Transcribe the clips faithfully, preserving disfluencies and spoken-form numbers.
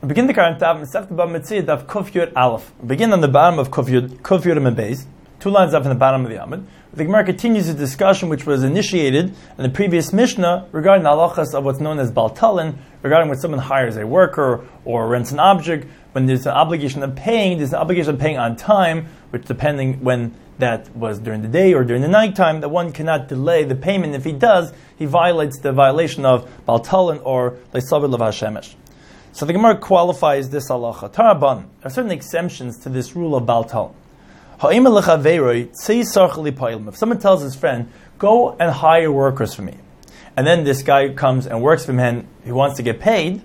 Begin the current tab, Kuf Yud Aleph. Begin on the bottom of Kuf Yud, Kuf Yud and Beis, two lines up in the bottom of the Amud. The Gemara continues the discussion which was initiated in the previous Mishnah regarding the halachas of what's known as Baltalin, regarding when someone hires a worker or rents an object. When there's an obligation of paying, there's an obligation of paying on time, which depending when that was during the day or during the nighttime, that one cannot delay the payment. If he does, he violates the violation of Baltalin or Leisavid Lev HaShemesh. So the Gemara qualifies this halacha. Taraban, there are certain exemptions to this rule of Baltal. If someone tells his friend, go and hire workers for me, and then this guy comes and works for him and he wants to get paid,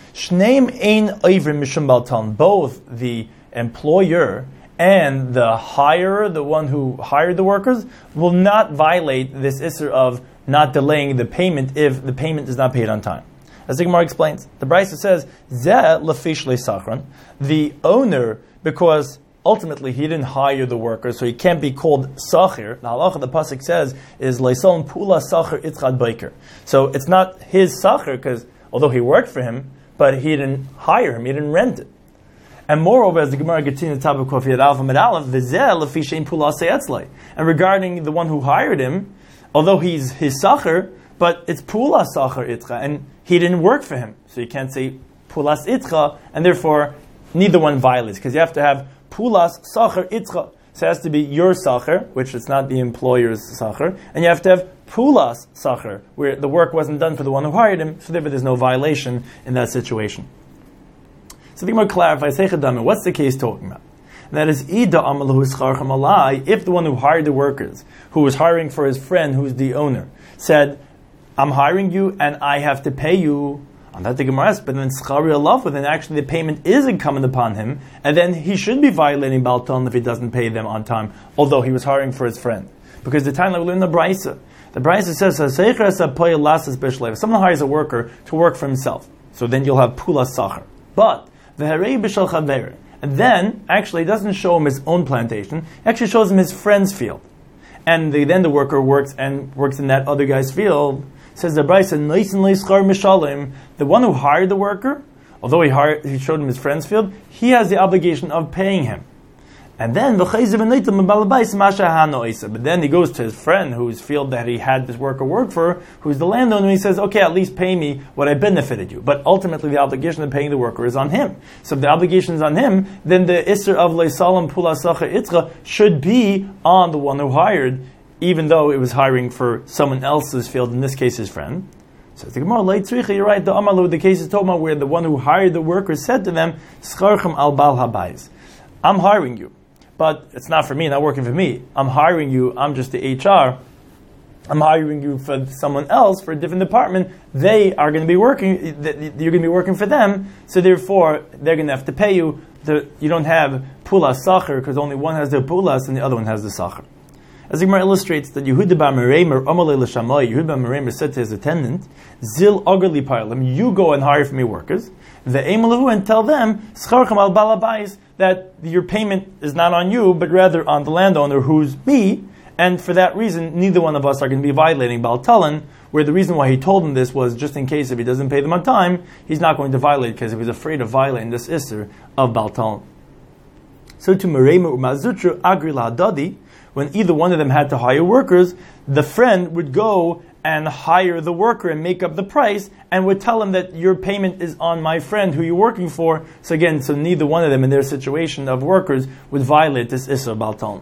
both the employer and the hirer, the one who hired the workers, will not violate this issur of not delaying the payment if the payment is not paid on time. As the Gemara explains, the Brisa says, Zeh lafish le'sachran, the owner, because ultimately he didn't hire the workers, so he can't be called sachir. The halacha the pasuk says is leisalm pula sachir itzchad baiker. So it's not his sachir, because although he worked for him, but he didn't hire him, he didn't rent it. And moreover, as the Gemara gets in the top of Kofi Alpha Med Aleph, V'zeh lafish ein pula se'etzlei. And regarding the one who hired him, although he's his sachir, but it's pula sachir itcha, and he didn't work for him, so you can't say pulas itcha, and therefore neither one violates, because you have to have pulas sachar itcha. So it has to be your sachar, which is not the employer's sachar, and you have to have pulas sachar, where the work wasn't done for the one who hired him, so therefore there's no violation in that situation. So the Gemara clarifies, what's the case talking about? And that is, if the one who hired the workers, who was hiring for his friend, who's the owner, said, I'm hiring you and I have to pay you. On that the Gemara asks, but then schari alav, but then actually the payment is incumbent upon him, and then he should be violating Baltalin if he doesn't pay them on time, although he was hiring for his friend. Because the time that we learn the Brisa, the Brisa says, if someone hires a worker to work for himself, so then you'll have pula sachar. But the harei b'shel chaver, and then actually it doesn't show him his own plantation, it actually shows him his friend's field. And the, then the worker works and works in that other guy's field. Says the Brisa, the one who hired the worker, although he hired, he showed him his friend's field, he has the obligation of paying him. And then, but then he goes to his friend whose field that he had this worker work for, who's the landowner, and he says, okay, at least pay me what I benefited you. But ultimately the obligation of paying the worker is on him. So if the obligation is on him, then the issur of leisalam pula sacha itzcha should be on the one who hired, even though it was hiring for someone else's field, in this case his friend. So the Gemara, you're right, the Amalu, the case is talking about where the one who hired the worker said to them, Scharchem al bal habayis, I'm hiring you, but it's not for me, not working for me. I'm hiring you, I'm just the H R. I'm hiring you for someone else, for a different department. They are going to be working, you're going to be working for them, so therefore they're going to have to pay you. The, you don't have pulas sachar, because only one has the pulas and the other one has the sachar. As the Gemara illustrates that Yehuda bar Meremer, Amalei l'Shamai, Yehuda bar Meremer said to his attendant, Zil agarli parlim, you go and hire for me workers, ve'emalahu, and tell them, Scharchem al balabais, that your payment is not on you, but rather on the landowner, who's me, and for that reason, neither one of us are going to be violating Baltalin, where the reason why he told him this was just in case if he doesn't pay them on time, he's not going to violate, because he was afraid of violating this issur of Baltalin. So to Meremer u'mazutru agri la'adadi, when either one of them had to hire workers, the friend would go and hire the worker and make up the price, and would tell him that your payment is on my friend who you're working for. So again, so neither one of them in their situation of workers would violate this issur Baltalin.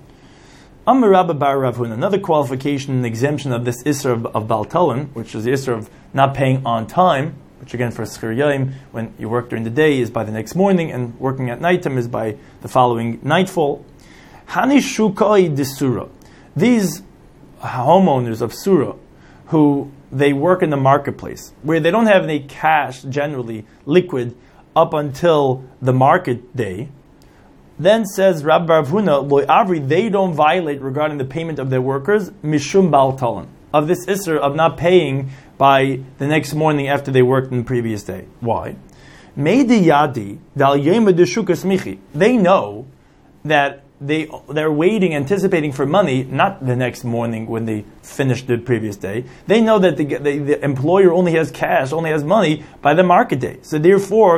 Amar Rabba bar Rav Huna, another qualification and exemption of this issur of, of Baltalin, which is the issur of not paying on time, which again for Schir Yayim, when you work during the day is by the next morning, and working at nighttime is by the following nightfall. Hani shukai disura. These homeowners of Surah, who they work in the marketplace, where they don't have any cash, generally liquid, up until the market day, then says Rabbi Rav Huna, Lo Avri, they don't violate regarding the payment of their workers, Mishum Baltalin, of this issur of not paying by the next morning after they worked in the previous day. Why? Meidi Yadi, Dal Yema Deshukas Michi. They know that They, they're waiting, anticipating for money, not the next morning when they finished the previous day. They know that the, the, the employer only has cash, only has money by the market day. So therefore,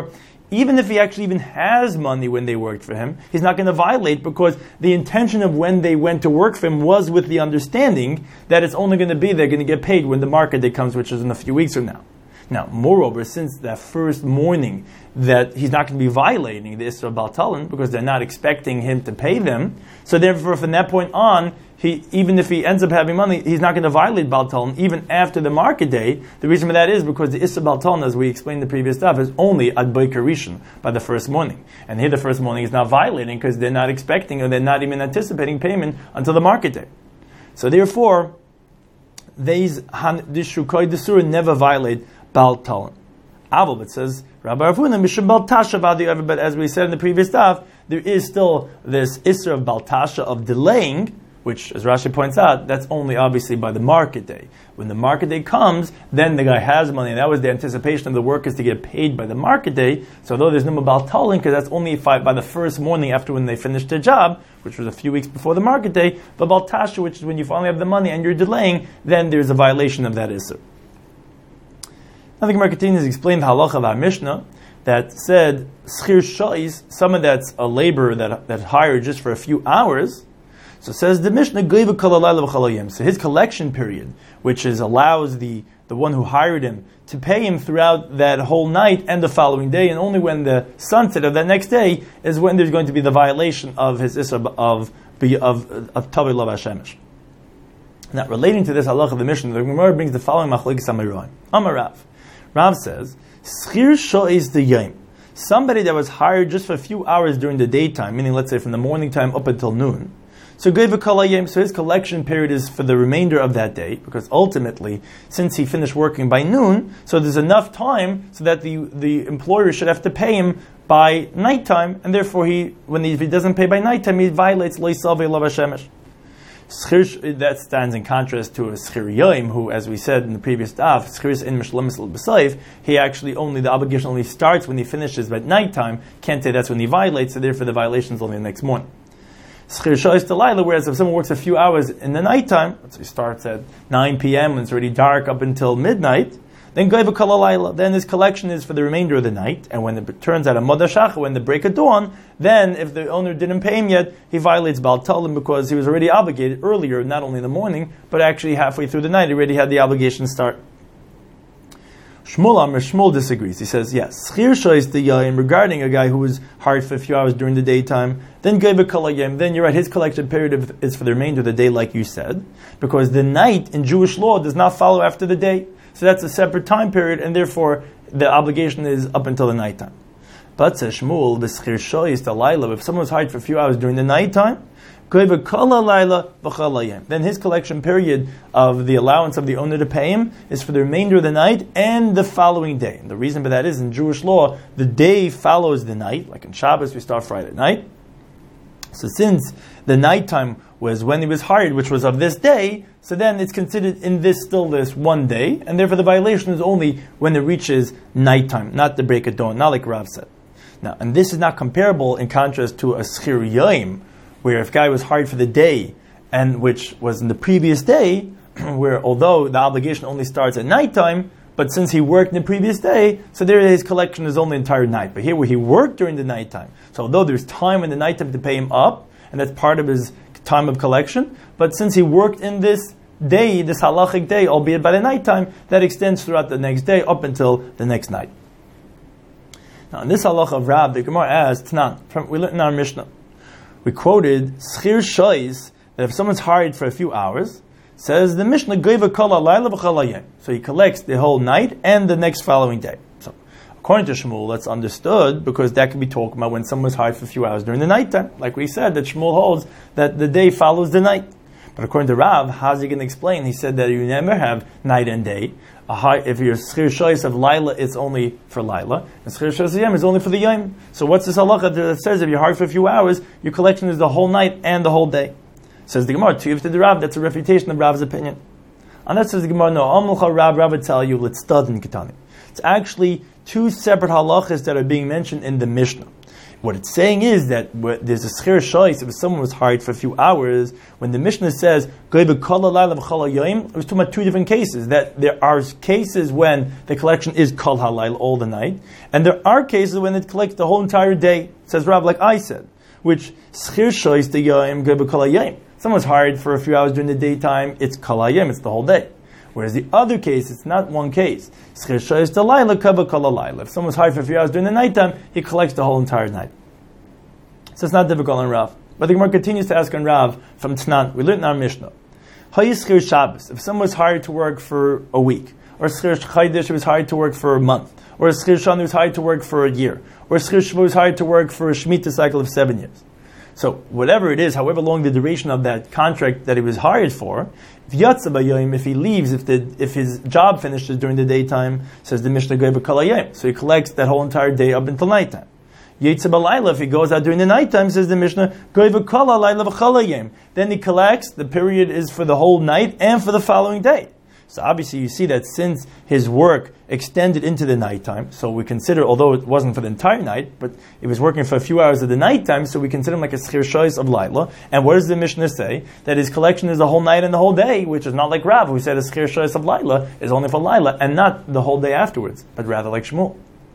even if he actually even has money when they worked for him, he's not going to violate, because the intention of when they went to work for him was with the understanding that it's only going to be they're going to get paid when the market day comes, which is in a few weeks from now. Now, moreover, since that first morning that he's not going to be violating the Isra Baltalin, because they're not expecting him to pay them, so therefore from that point on, he, even if he ends up having money, he's not going to violate Baltalin even after the market day. The reason for that is because the Isra Baltalin, as we explained in the previous stuff, is only Ad Boker Rishon, by the first morning. And here the first morning is not violating because they're not expecting, or they're not even anticipating payment until the market day. So therefore, these this Shukoi Desura never violate Baltalin. Aval, it says, Rabbi Ravuna, Mishum Baltasha Vadi, but as we said in the previous stuff, there is still this Isra of Baltasha, of delaying, which, as Rashi points out, that's only obviously by the market day. When the market day comes, then the guy has money, and that was the anticipation of the workers to get paid by the market day. So although there's no Baltalin, because that's only by the first morning after when they finished their job, which was a few weeks before the market day, but Baltasha, which is when you finally have the money and you're delaying, then there's a violation of that Isra. Now the Gemara continues to explain the halacha of our Mishnah that said, schir shais, someone that's a laborer that that hired just for a few hours. So says the Mishnah, geiva kol halayla v'chol hayom. So his collection period, which is allows the, the one who hired him to pay him throughout that whole night and the following day, and only when the sunset of that next day is when there's going to be the violation of his isra of of of Tavei Lav HaShemesh. Now, relating to this halacha of the Mishnah, the Gemara brings the following machlokes Amoraim. Amarav. Rav says, schir sho'is the yom. Somebody that was hired just for a few hours during the daytime, meaning let's say from the morning time up until noon. So geiva kol hayom, so his collection period is for the remainder of that day, because ultimately, since he finished working by noon, so there's enough time so that the, the employer should have to pay him by nighttime, and therefore he, when he, if he doesn't pay by nighttime, he violates lo yisavei lav hashemesh. That stands in contrast to a schir yoim, who, as we said in the previous daf, schir in mishlemis l'b'sayif, he actually only, the obligation only starts when he finishes by nighttime. Can't say that's when he violates, so therefore the violation is only the next morning. Schir shois delayla, whereas if someone works a few hours in the nighttime, so he starts at nine p.m. when it's already dark up until midnight, then geiva kol halayla, then his collection is for the remainder of the night, and when it turns out a modashach, when the break of dawn, then if the owner didn't pay him yet, he violates Baltalin, because he was already obligated earlier, not only in the morning, but actually halfway through the night, he already had the obligation to start. Shmuel Amr, Shmuel disagrees. He says, yes, schir shois the yayim, regarding a guy who was hired for a few hours during the daytime, then geiva kol hayom, then you're right, his collection period is for the remainder of the day, like you said, because the night in Jewish law does not follow after the day. So that's a separate time period, and therefore the obligation is up until the nighttime. But says Shmuel, the schir shois the laila, if someone was hired for a few hours during the nighttime, geiva kol halayla v'chol hayom, then his collection period of the allowance of the owner to pay him is for the remainder of the night and the following day. And the reason for that is, in Jewish law, the day follows the night. Like in Shabbos, we start Friday night. So since the nighttime was when he was hired, which was of this day, so then it's considered in this still this one day, and therefore the violation is only when it reaches nighttime, not the break of dawn, not like Rav said. Now, and this is not comparable in contrast to a schir yoim, where if a guy was hired for the day, and which was in the previous day, where although the obligation only starts at nighttime, but since he worked in the previous day, so there his collection is only the entire night. But here where he worked during the nighttime, so although there's time in the nighttime to pay him up, and that's part of his time of collection, but since he worked in this day, this halachic day, albeit by the nighttime, that extends throughout the next day up until the next night. Now in this halach of Rab, the Gemara asks, Tanan, from, we learned in our Mishnah, we quoted schir shois, that if someone's hired for a few hours, says the Mishnah, geiva kol halayla v'chol hayom, so he collects the whole night and the next following day. So according to Shmuel, that's understood, because that can be talking about when someone's hired for a few hours during the nighttime. Like we said, that Shmuel holds that the day follows the night. But according to Rav, how's he going to explain? He said that you never have night and day. A high, if your schir shois of Laila, it's only for Laila, and schir shois of Yom is only for the Yom. So what's this halacha that says if you're hired for a few hours, your collection is the whole night and the whole day? Says the Gemara, to the Rav, that's a refutation of Rav's opinion. And that says the Gemara, no, Amulcha Rav, Rav would tell you, let's stud in Ketani. It's actually two separate halachas that are being mentioned in the Mishnah. What it's saying is that there's a schir shoyis. If someone was hired for a few hours, when the Mishnah says goy b'kol halayla v'chol hayom, it was talking about two different cases. That there are cases when the collection is kol halayla all the night, and there are cases when it collects the whole entire day. Says Rav, like I said, which schir shoyis the yom goy b'kol hayom. Someone's hired for a few hours during the daytime, it's kol hayom, it's the whole day. Whereas the other case, it's not one case. Schir shoyis the layla kol halayla. If someone's hired for a few hours during the nighttime, he collects the whole entire night. So it's not difficult on Rav. But the Gemara continues to ask on Rav from Tnan. We learned in our Mishnah. Hayischir Shabbos. If someone was hired to work for a week, or Schir Chaydish was hired to work for a month, or Schir Shani was hired to work for a year, or Schir Shavuot was hired to work for a Shemitah cycle of seven years. So whatever it is, however long the duration of that contract that he was hired for, if Yatsa B'Yom, if he leaves, if the if his job finishes during the daytime, says the Mishnah Goy B'Kol Hayom. So he collects that whole entire day up until nighttime. Yetsa b'layla, if he goes out during the nighttime, says the Mishnah, goy v'kol halayla v'chol hayom. Then he collects, the period is for the whole night and for the following day. So obviously you see that since his work extended into the nighttime, so we consider, although it wasn't for the entire night, but he was working for a few hours of the nighttime, so we consider him like a schir shoyis of layla. And what does the Mishnah say? That his collection is the whole night and the whole day, which is not like Rav, who said a schir shoyis of layla is only for layla, and not the whole day afterwards, but rather like Shmuel.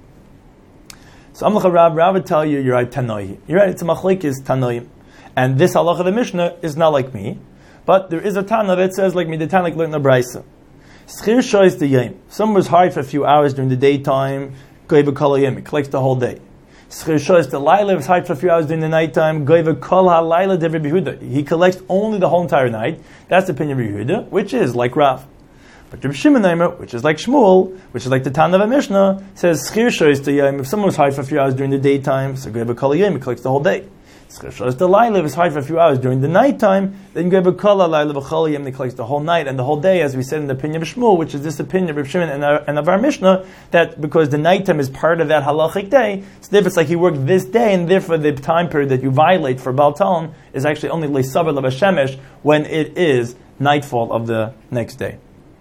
So Amlach Rab, Rab would tell you, you're right, Tanoim. You're right, it's a machlekes Tanoim. And this halacha of the Mishnah is not like me, but there is a Tana that says like me, the Tana like learned in the Braisa. Schir shoyis the yom. Someone was hired for a few hours during the daytime, goy v'kol hayom, he collects the whole day. Schir shoyis the layla was hired for a few hours during the nighttime, goy v'kol halayla de Rabbi Yehuda. He collects only the whole entire night. That's the opinion of Rabbi Yehuda, which is like Rav. But Rabbi Shimon Aimer, which is like Shmuel, which is like the Tana of a Mishnah, says schir shoyis the yom. If someone was hired for a few hours during the daytime, so goy v'kol hayom, he collects the whole day. Schir shoyis the layla was hired for a few hours during the nighttime, then goy v'kol halayla v'chol hayom, he collects the whole night and the whole day, as we said in the opinion of Shmuel, which is this opinion of Rabbi Shimon and, our, and of our Mishnah, that because the nighttime is part of that halachic day, so therefore it's like he worked this day, and therefore the time period that you violate for Baal Talon is actually only leisavar l'bashemesh when it is nightfall of the next day.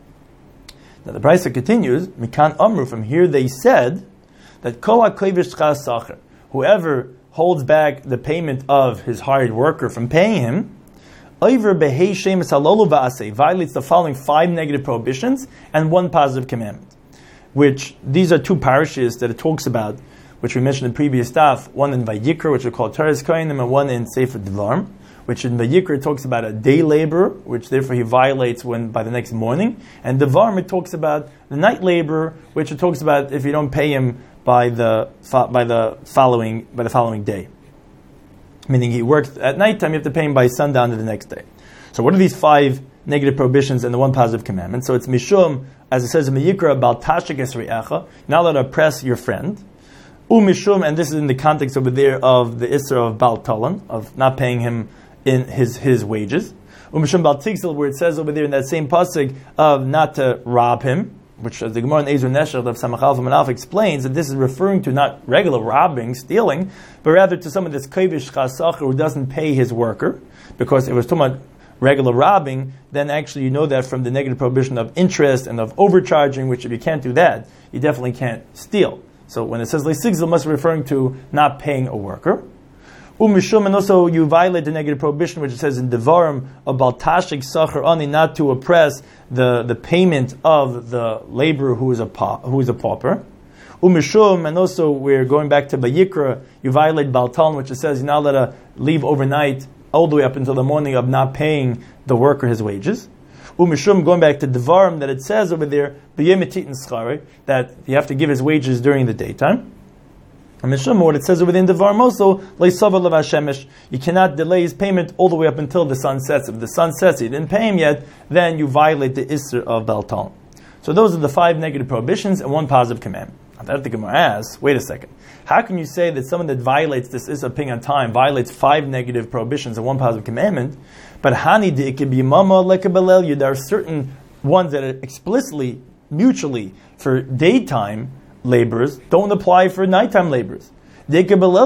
Now the Braisa continues, Mikan Amru, from here they said that Kol HaKovish Chas Sacher, whoever holds back the payment of his hired worker from paying him, Oiver Behei Shemes Halolu Va'aseh, violates the following five negative prohibitions and one positive commandment. Which, these are two parashas that it talks about, which we mentioned in the previous staff, one in Vayikra, which are called Teres Kohanim, and one in Sefer Devarim, which in Vayikra it talks about a day laborer, which therefore he violates when by the next morning. And Devarim it talks about the night laborer, which it talks about if you don't pay him by the by the following by the following day. Meaning he works at nighttime, you have to pay him by sundown to the next day. So what are these five negative prohibitions and the one positive commandment? So it's Mishum, as it says in Vayikra, about Tashik Esri'echa, you're not allowed to oppress your friend. Umishum, and this is in the context over there of the Isra of Baal Talon, of not paying him in his his wages. Umishum Bal Tigzel, where it says over there in that same pasuk of not to rob him, which as the Gemara in Ezer Nesher of Samach Alpha Manaf explains that this is referring to not regular robbing, stealing, but rather to someone that's kovish chas sacher, who doesn't pay his worker, because it was talking about regular robbing, then actually you know that from the negative prohibition of interest and of overcharging, which if you can't do that, you definitely can't steal. So when it says Leisigzel, it must be referring to not paying a worker. Umishum, and also you violate the negative prohibition, which it says in Devarim about Tashik Sacher Ani, not to oppress the, the payment of the laborer who is a pa, who is a pauper. Umishum, and also we're going back to Vayikra, you violate Baal Talon, which it says you're not allowed to leave overnight all the way up until the morning of not paying the worker his wages. Umishum, going back to Devarim, that it says over there, that you have to give his wages during the daytime. And Mishum, what it says within Devarim also, leisavar l'vashemesh, you cannot delay his payment all the way up until the sun sets. If the sun sets, you didn't pay him yet, then you violate the Isser of Baal Talon. So those are the five negative prohibitions and one positive commandment. That the Gemara asks, wait a second, how can you say that someone that violates this Isser ping on time violates five negative prohibitions and one positive commandment? But hani de ikibimama lekabelel, there are certain ones that are explicitly, mutually, for daytime laborers don't apply for nighttime laborers. Which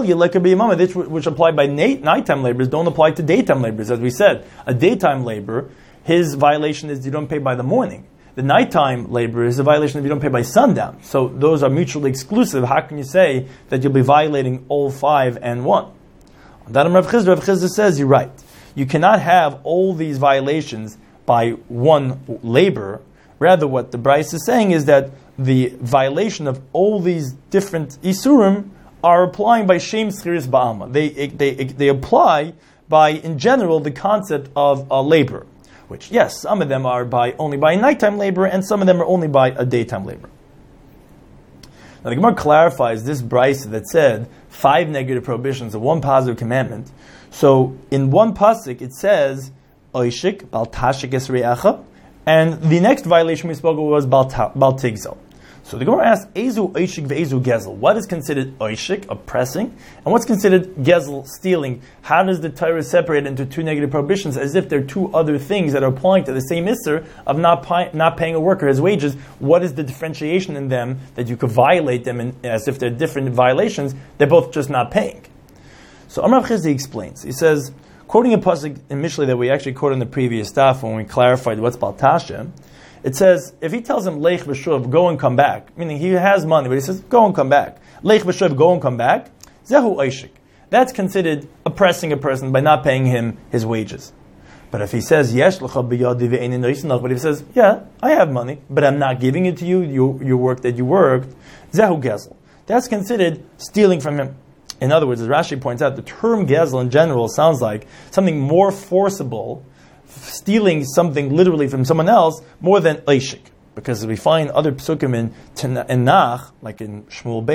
which apply by night, nighttime laborers don't apply to daytime laborers. As we said, a daytime laborer, his violation is you don't pay by the morning. the nighttime labor is a violation if you don't pay by sundown. So those are mutually exclusive. How can you say that you'll be violating all five and one? On that Rav Chizda, Rav Chizda says you're right. You cannot have all these violations by one labor. Rather, what the Bryce is saying is that the violation of all these different isurim are applying by shem schiris ba'alma. They, they, they apply by, in general, the concept of a labor. Which, yes, some of them are by only by nighttime labor, and some of them are only by a daytime labor. Now the Gemara clarifies this brisa that said five negative prohibitions and one positive commandment. So in one pasuk it says oishik bal tashik es re'acha, and the next violation we spoke of was bal tigzel. So the Gemara asks, Ezu oishik ve'ezu gezel. What is considered oishik, oppressing, and what's considered gezel, stealing? How does the Torah separate into two negative prohibitions as if they're two other things that are applying to the same isser of not pi- not paying a worker his wages? What is the differentiation in them that you could violate them in, as if they're different violations? They're both just not paying. So Amar Chizdi explains. He says, quoting a pasuk in Mishlei that we actually quoted in the previous staff when we clarified what's baltasha. It says, if he tells him, Leich v'shuv, go and come back, meaning he has money, but he says, go and come back. Leich v'shuv, go and come back. Zehu oishik. That's considered oppressing a person by not paying him his wages. But if he says, Yesh l'cha b'yadi v'einin noisnach, but if he says, yeah, I have money, but I'm not giving it to you, your, your work that you worked, Zehu gezel. That's considered stealing from him. In other words, as Rashi points out, the term gezel in general sounds like something more forcible, stealing something literally from someone else more than oishik, because we find other psukim in Tanakh, like in Shmuel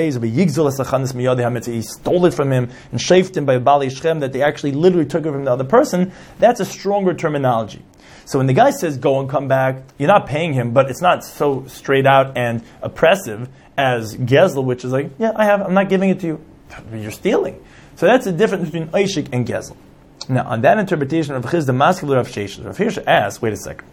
Beis, he stole it from him and shafed him by Bali Shem, that they actually literally took it from the other person. That's a stronger terminology. So when the guy says go and come back, you're not paying him, but it's not so straight out and oppressive as gezel, which is like, yeah, I have, I'm not giving it to you. You're stealing. So that's the difference between oishik and gezel. Now, on that interpretation of Chizda, Maskil Rav Sheshes, Rav Hirsch asks, wait a second.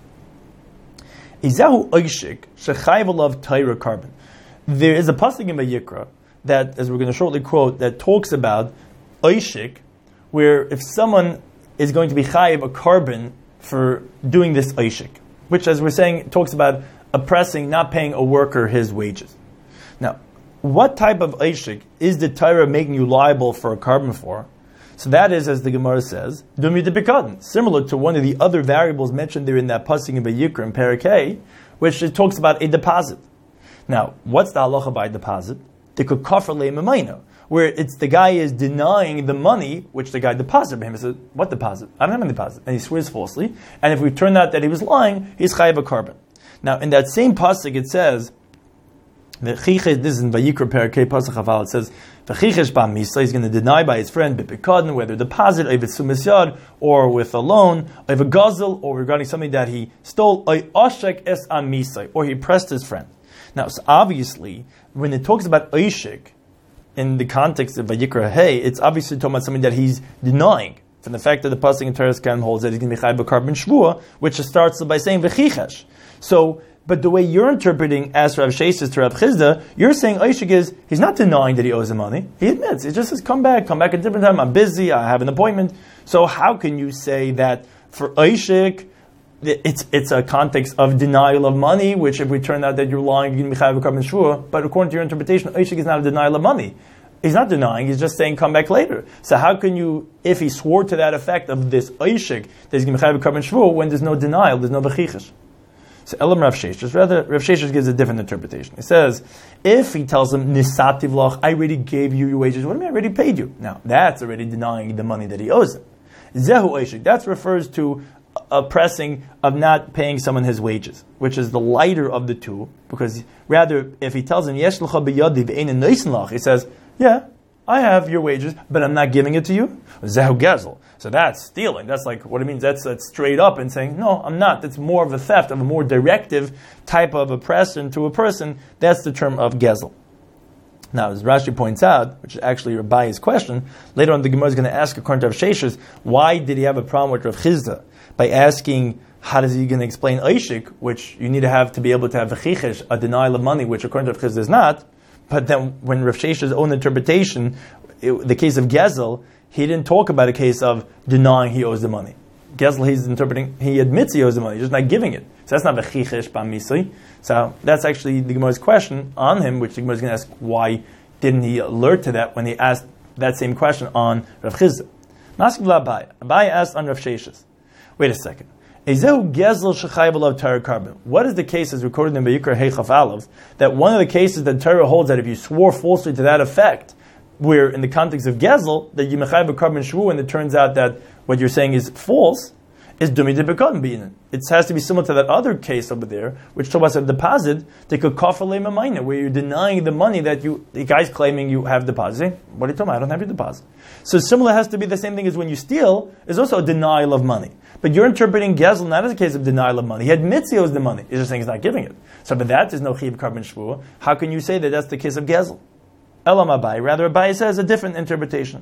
Izahu oishik shechayv alav Torah carbon. There is a pasuk in Vayikra that, as we're going to shortly quote, that talks about oishik, where if someone is going to be chayiv a carbon for doing this oishik, which, as we're saying, talks about oppressing, not paying a worker his wages. Now, what type of oishik is the Torah making you liable for a carbon for? So that is, as the Gemara says, Dumi de Bikadin, similar to one of the other variables mentioned there in that pasuk in Vayikra in Parakeh, which it talks about a deposit. Now, what's the halacha by deposit? The kafar le'emamayna, where it's the guy is denying the money which the guy deposited him. He says, "What deposit? I don't have any deposit," and he swears falsely. And if we turn out that he was lying, he's chayav a carbon. Now, in that same pasuk, it says, this is in Vayikra Parakeh pasuk Chaval. It says, "V'chichesh ba misa." He's going to deny by his friend b'pikadon, whether deposit, or with sumisyad, or with a loan, or with a gazel, or regarding something that he stole, or oshek es am misa, or he pressed his friend. Now, so obviously, when it talks about oishik in the context of Vayikra Hey, it's obviously talking about something that he's denying. From the fact that the pasuk in Teres Kan holds that he's going to be chayav b'carbon shvua, which starts by saying v'chichesh. So. But the way you're interpreting as Rav Sheshes to Rav Chizda, you're saying oishik is, he's not denying that he owes him money. He admits. He just says, come back, come back at a different time, I'm busy, I have an appointment. So how can you say that for oishik, it's it's a context of denial of money, which if we turn out that you're lying, you're going to be chayav b'carbon shvua, but according to your interpretation, oishik is not a denial of money. He's not denying, he's just saying come back later. So how can you, if he swore to that effect of this oishik, that he's going to be chayav b'carbon shvua, when there's no denial, there's no v'chichesh? So Elam Rav Sheshes, rather, Rav Sheshes gives a different interpretation. He says, if he tells him, Nisativ loch, I already gave you your wages, what do you mean I already paid you? Now, that's already denying the money that he owes him. Zehu oishik, that refers to oppressing of not paying someone his wages, which is the lighter of the two, because rather, if he tells him, Yesh l'cha b'yadi v'einin noisin lach, he says, yeah, I have your wages, but I'm not giving it to you. Zehu gezel. So that's stealing. That's like what it means. That's, that's straight up and saying, no, I'm not. That's more of a theft, of a more directive type of oppression to a person. That's the term of gezel. Now, as Rashi points out, which is actually Rabbi's question, later on the Gemara is going to ask, according to Rav Sheshes, why did he have a problem with Rav Chizda? By asking, how is he going to explain oishik, which you need to have to be able to have v'chichesh, a denial of money, which according to Rav Chizda is not. But then when Rav Sheshes' own interpretation, it, the case of gezel, he didn't talk about a case of denying he owes the money. Gezel, he's interpreting, he admits he owes the money, he's just not giving it. So that's not v'chichesh b'misai. So that's actually the Gemara's question on him, which the Gemara is going to ask, why didn't he alert to that when he asked that same question on Rav Chizda? Maskiv Abaye. Abaye asked on Rav Sheshes. Wait a second. Ezehu Gezel shechayv alav Torah carbon. What is the case as recorded in Vayikra Heichaf Aleph, that one of the cases that Torah holds that if you swore falsely to that effect, where in the context of Gezel, that you mechayev a carbon shvu, and it turns out that what you're saying is false, is dumi de bekotten beinen. It has to be similar to that other case over there, which told us a deposit, they could kafir le'mamayna, where you're denying the money that you, the guy's claiming you have deposited. What are you talking about? I don't have your deposit. So similar has to be the same thing as when you steal, is also a denial of money. But you're interpreting Gezel not as a case of denial of money. He admits he owes the money. He's just saying he's not giving it. So but that is no chiv carbon shvua. How can you say that that's the case of Gezel? Elam Abaye. Rather, Abaye says a different interpretation.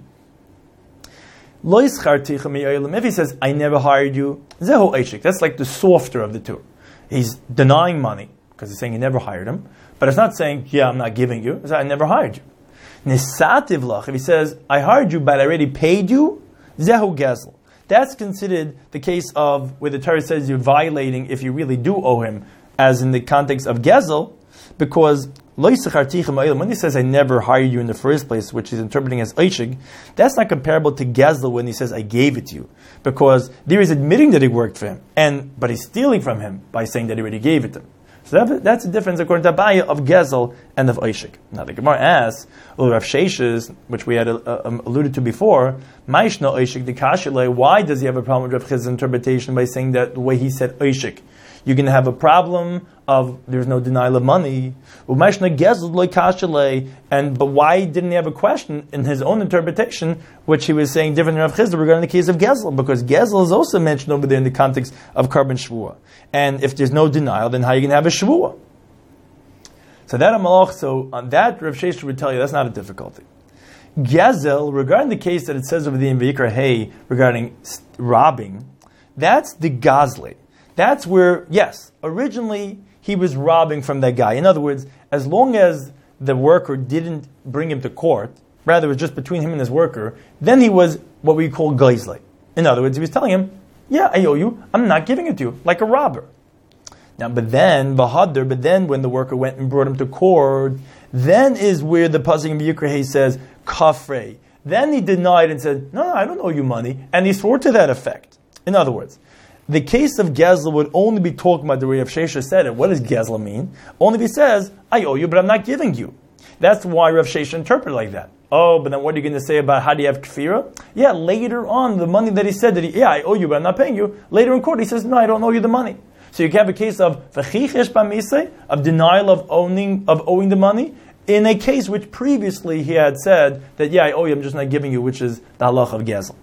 If he says, I never hired you, that's like the softer of the two. He's denying money, because he's saying he never hired him, but it's not saying, yeah, I'm not giving you. It's like, I never hired you. If he says, I hired you, but I already paid you, zehu gezel. That's considered the case of where the Torah says you're violating if you really do owe him, as in the context of gezel, because when he says, I never hired you in the first place, which he's interpreting as Oishig, that's not comparable to Gezel when he says, I gave it to you. Because there he's admitting that he worked for him, and but he's stealing from him by saying that he already gave it to him. So that, that's the difference, according to Abaye, of Gezel and of Oishig. Now the Gemara asks, Rav Sheshes, which we had uh, um, alluded to before, Maishna Oishig the Kashile, why does he have a problem with Rav Chiz's interpretation by saying that the way he said Oishig? You're going to have a problem of there's no denial of money. And but why didn't he have a question in his own interpretation, which he was saying different than Rav Chizda regarding the case of Gezel? Because Gezel is also mentioned over there in the context of carbon shvua. And if there's no denial, then how are you going to have a shvua? So that Amalach, so on that Rav Sheshes would tell you that's not a difficulty. Gezel, regarding the case that it says over the in Vayikra Hay regarding robbing, that's the Gazle. That's where, yes, originally he was robbing from that guy. In other words, as long as the worker didn't bring him to court, rather it was just between him and his worker, then he was what we call geizle. In other words, he was telling him, yeah, I owe you, I'm not giving it to you, like a robber. Now, but then, Bahadr, but then when the worker went and brought him to court, then is where the Pasuk in Vayikra Hay says, kafrei. Then he denied and said, no, no, I don't owe you money, and he swore to that effect. In other words, the case of Gezel would only be talking about the way Rav Sheshes said it. What does Gezel mean? Only if he says, I owe you, but I'm not giving you. That's why Rav Sheshes interpreted like that. Oh, but then what are you going to say about how do you have kfira? Yeah, later on, the money that he said, that he, yeah, I owe you, but I'm not paying you. Later in court, he says, no, I don't owe you the money. So you can have a case of v'chichesh b'misei, of denial of owning, of owing the money, in a case which previously he had said that, yeah, I owe you, I'm just not giving you, which is the halach of Gezel.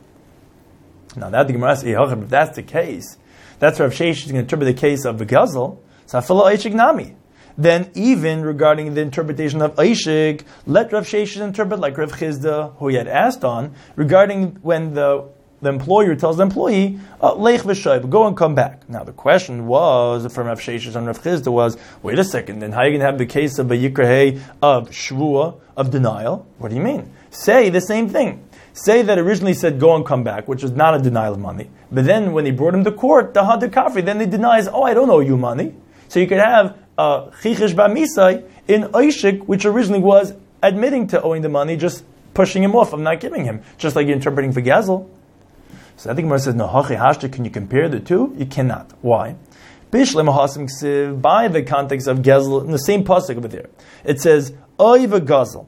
Now that the Gemara says, if that's the case, that's Rav Sheshes is going to interpret the case of the Gezel. So Afilo Oishig Nami. Then even regarding the interpretation of Oishig, let Rav Sheshes interpret like Rav Chizda, who he had asked on, regarding when the the employer tells the employee, Leich v'shoyv, go and come back. Now the question was, from Rav Sheshes and Rav Chizda was, wait a second, then how are you going to have the case of Vayikra Hay of shvua, of denial? What do you mean? Say the same thing. Say that originally said go and come back, which was not a denial of money. But then when he brought him to court, the Hadar Kafri, then he denies, oh, I don't owe you money. So you could have uh, Chichesh Ba'misai in Oishik, which originally was admitting to owing the money, just pushing him off of not giving him, just like you're interpreting for Gezel. So I think Gemara says, no, Hachi Hashta, can you compare the two? You cannot. Why? Bishlem Hasim Ksiv, by the context of Gezel, in the same pasuk over there, it says, Oiva Gezel,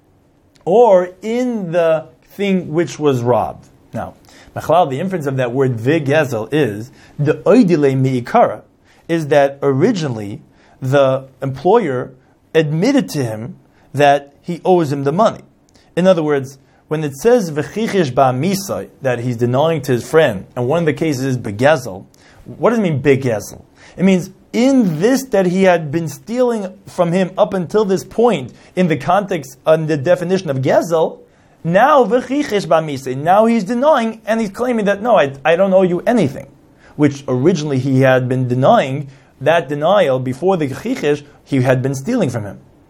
or in the thing which was robbed. Now, Machlal, the inference of that word V'gezel is the oidile mi'ikara, is that originally the employer admitted to him that he owes him the money. In other words, when it says V'chichesh ba'misai, that he's denying to his friend, and one of the cases is Begezel, what does it mean Begezel? It means in this that he had been stealing from him up until this point, in the context and the definition of Gezel, now v'chichesh ba'misei, now he's denying and he's claiming that no, I, I don't owe you anything, which originally he had been denying. That denial before the chichesh, he had been stealing from him.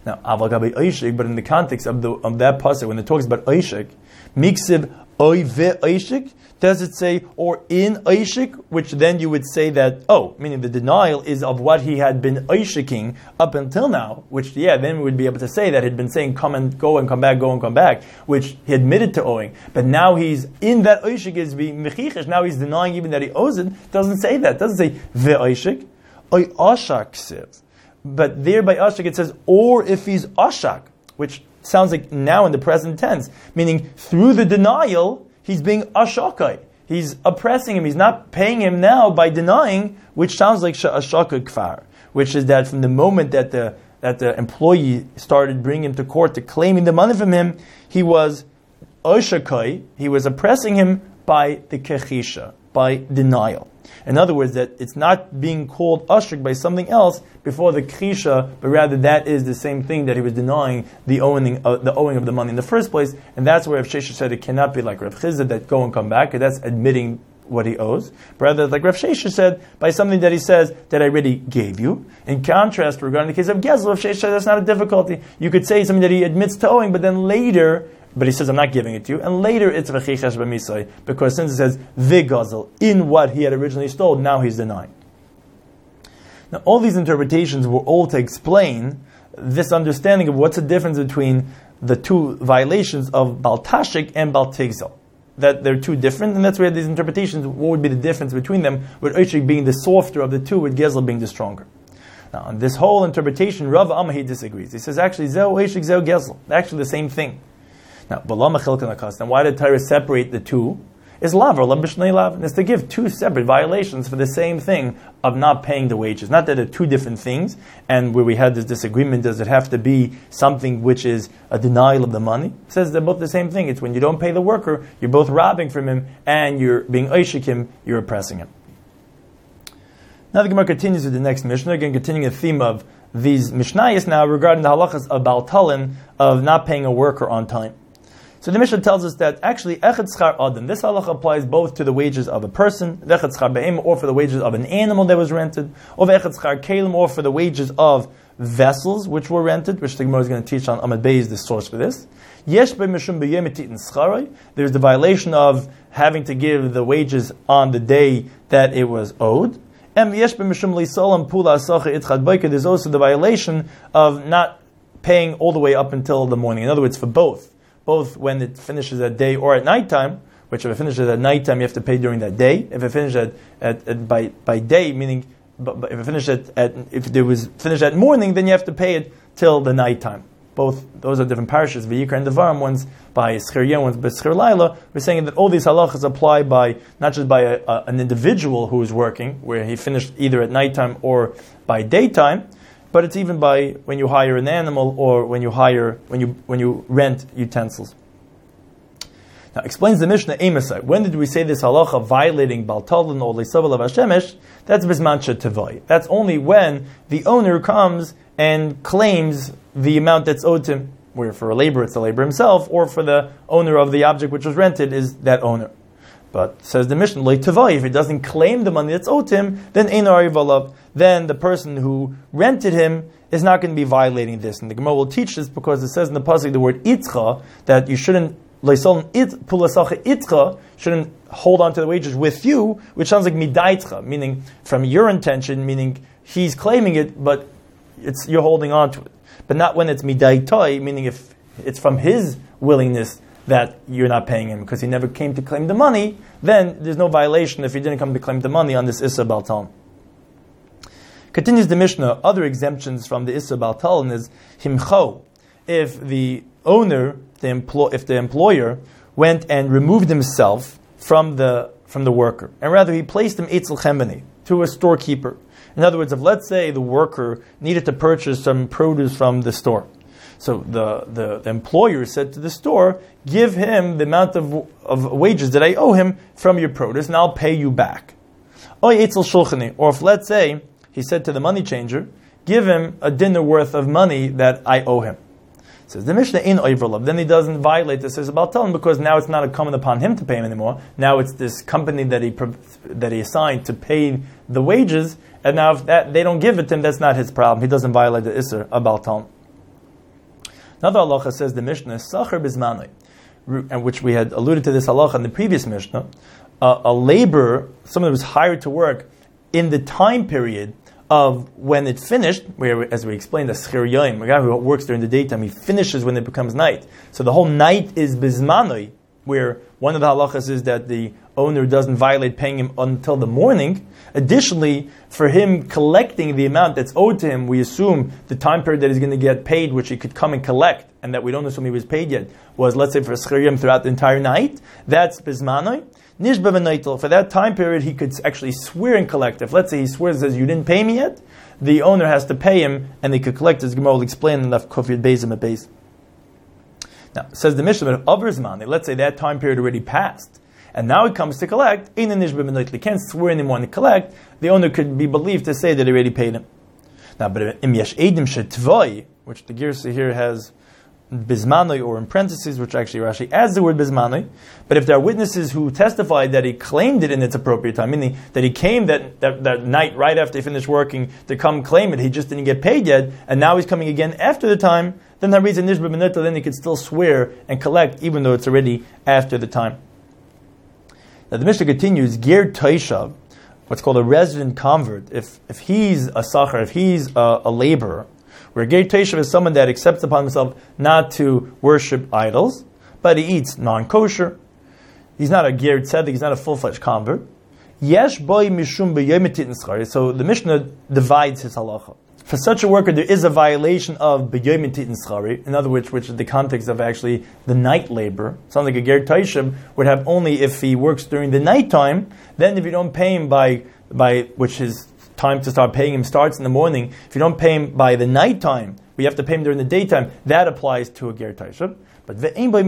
Now, aval gabi oishik, but in the context of the of that pasuk, when it talks about oishik, miksiv oy ve oishik, does it say, or in oishik, which then you would say that, oh, meaning the denial is of what he had been oishiking up until now, which, yeah, then we would be able to say that he'd been saying come and go and come back, go and come back, which he admitted to owing. But now he's, in that oishik is being mechichesh, now he's denying even that he owes it. Doesn't say that. Doesn't say ve oishik. Oy ashak siv. But there by ashak it says, or if he's ashak, which sounds like now in the present tense, meaning through the denial, he's being ashakai. He's oppressing him. He's not paying him now by denying, which sounds like ashaka kfar, which is that from the moment that the that the employee started bringing him to court to claiming the money from him, he was ashakai. He was oppressing him by the kechisha, by denial. In other words, that it's not being called ashrik by something else before the khisha, but rather that is the same thing that he was denying the owing, uh, the owing of the money in the first place, and that's where Rav Shesha said it cannot be like Rav Chizda that go and come back, because that's admitting what he owes. But rather, like Rav Shesha said, by something that he says that I already gave you. In contrast, regarding the case of Gezel, Rav Shesha said that's not a difficulty. You could say something that he admits to owing, but then later, but he says, I'm not giving it to you. And later it's v'chichash b'misai, because since it says v'gazel, in what he had originally stole, now he's denying. Now, all these interpretations were all to explain this understanding of what's the difference between the two violations of Baltashik and Baltigzel. That they're two different, and that's where these interpretations, what would be the difference between them, with Oishik being the softer of the two, with Gezel being the stronger. Now, on this whole interpretation, Rav Amahi disagrees. He says, actually, Zeu Oishik, Zeu Gezel. Actually the same thing. Now, and why did Torah separate the two? Is lav or lav b'shnei lav. It's to give two separate violations for the same thing of not paying the wages. Not that they're two different things, and where we had this disagreement, does it have to be something which is a denial of the money? It says they're both the same thing. It's when you don't pay the worker, you're both robbing from him, and you're being oishik him, you're oppressing him. Now the Gemara continues with the next Mishnah, again continuing a theme of these Mishnayos now regarding the halachas of Baltalin, of not paying a worker on time. So the Mishnah tells us that actually echad schar adam, this halacha applies both to the wages of a person, echad schar be'em, or for the wages of an animal that was rented, or echad schar kelim, or for the wages of vessels which were rented, which the Gemara is going to teach on Amud Beis, the source for this. Yesh be'mishum be'yem etitin schari, there's the violation of having to give the wages on the day that it was owed. And yesh be'mishum li'solam pula asacha itchad boiker, there's also the violation of not paying all the way up until the morning. In other words, for both. Both when it finishes at day or at nighttime, which if it finishes at nighttime, you have to pay during that day. If it finishes at, at, at by by day, meaning but, but if it finished at, at if it was finished at morning, then you have to pay it till the nighttime. Both those are different parashas, Vayikra and Devarim. One's by Schir Yom, one's by Schir Laila. We're saying that all these halachas apply by not just by a, a, an individual who is working, where he finished either at nighttime or by daytime. But it's even by when you hire an animal or when you hire when you when you rent utensils. Now explains the Mishnah Emasai. When did we say this halacha violating Baltalin or Leisavel of Hashemesh? That's Bismancha Tevai. That's only when the owner comes and claims the amount that's owed to him. Where for a laborer it's the laborer himself, or for the owner of the object which was rented is that owner. But says the Mishnah, if he doesn't claim the money that's owed to him, then ein ariv alav. Then the person who rented him is not going to be violating this. And the Gemara will teach this because it says in the pasuk the word itzcha, that you shouldn't itcha, shouldn't hold on to the wages with you, which sounds like midaitcha, meaning from your intention, meaning he's claiming it, but it's you're holding on to it. But not when it's midaitai, meaning if it's from his willingness that you're not paying him because he never came to claim the money, then there's no violation if he didn't come to claim the money on this Issa Baltalin. Continues the Mishnah, other exemptions from the Issa Baltalin is himcho. If the owner, the employ, if the employer went and removed himself from the from the worker, and rather he placed him etzel chembeni, to a storekeeper. In other words, if let's say the worker needed to purchase some produce from the store, so the, the, the employer said to the store, give him the amount of, of wages that I owe him from your produce, and I'll pay you back. Or if let's say he said to the money changer, give him a dinner worth of money that I owe him. Says the Mishnah in Oiverlov, then he doesn't violate this as about telling because now it's not incumbent upon him to pay him anymore. Now it's this company that he that he assigned to pay the wages, and now if that they don't give it to him, that's not his problem. He doesn't violate the Isser about telling. Another halacha says the Mishnah, Sachar Bizmanoi, and which we had alluded to this halacha in the previous Mishnah, uh, a laborer, someone who was hired to work in the time period of when it finished, where, as we explained, the schir yoim, a guy who works during the daytime, he finishes when it becomes night. So the whole night is bizmanoi, where one of the halachas is that the owner doesn't violate paying him until the morning. Additionally, for him collecting the amount that's owed to him, we assume the time period that he's going to get paid, which he could come and collect, and that we don't assume he was paid yet, was, let's say, for schir yoim throughout the entire night. That's bizmanoi. Nishba v'neitel, for that time period, he could actually swear and collect. If, let's say, he swears and says, you didn't pay me yet, the owner has to pay him, and they could collect, as Gemara will explain in the Kufiyat Beis and Beis. Now, says the Mishnah, but over Zman, let's say that time period already passed, and now he comes to collect, in the Nishba v'neitel, he can't swear anymore to collect, the owner could be believed to say that he already paid him. Now, but im yesh edim shetvoi, which the Girsa here has bizmanoi, or in parentheses, which actually Rashi adds the word bizmanoi. But if there are witnesses who testified that he claimed it in its appropriate time, meaning that he came that, that, that night right after he finished working to come claim it, he just didn't get paid yet, and now he's coming again after the time, then that reason nishba b'neitel, then he could still swear and collect even though it's already after the time. Now the Mishnah continues, ger toishav, what's called a resident convert, if if he's a sachar, if he's a, a laborer, where ger toishav is someone that accepts upon himself not to worship idols, but he eats non-kosher. He's not a ger tzedek, he's not a full-fledged convert. Yesh boy mishum b'yom titin schari. So the Mishnah divides his halacha. For such a worker, there is a violation of b'yom titin schari, in other words, which is the context of actually the night labor. Sounds like a ger toishav would have only if he works during the nighttime. Then if you don't pay him by, by which his time to start paying him starts in the morning, if you don't pay him by the nighttime, we have to pay him during the daytime, that applies to a ger toishav. But but it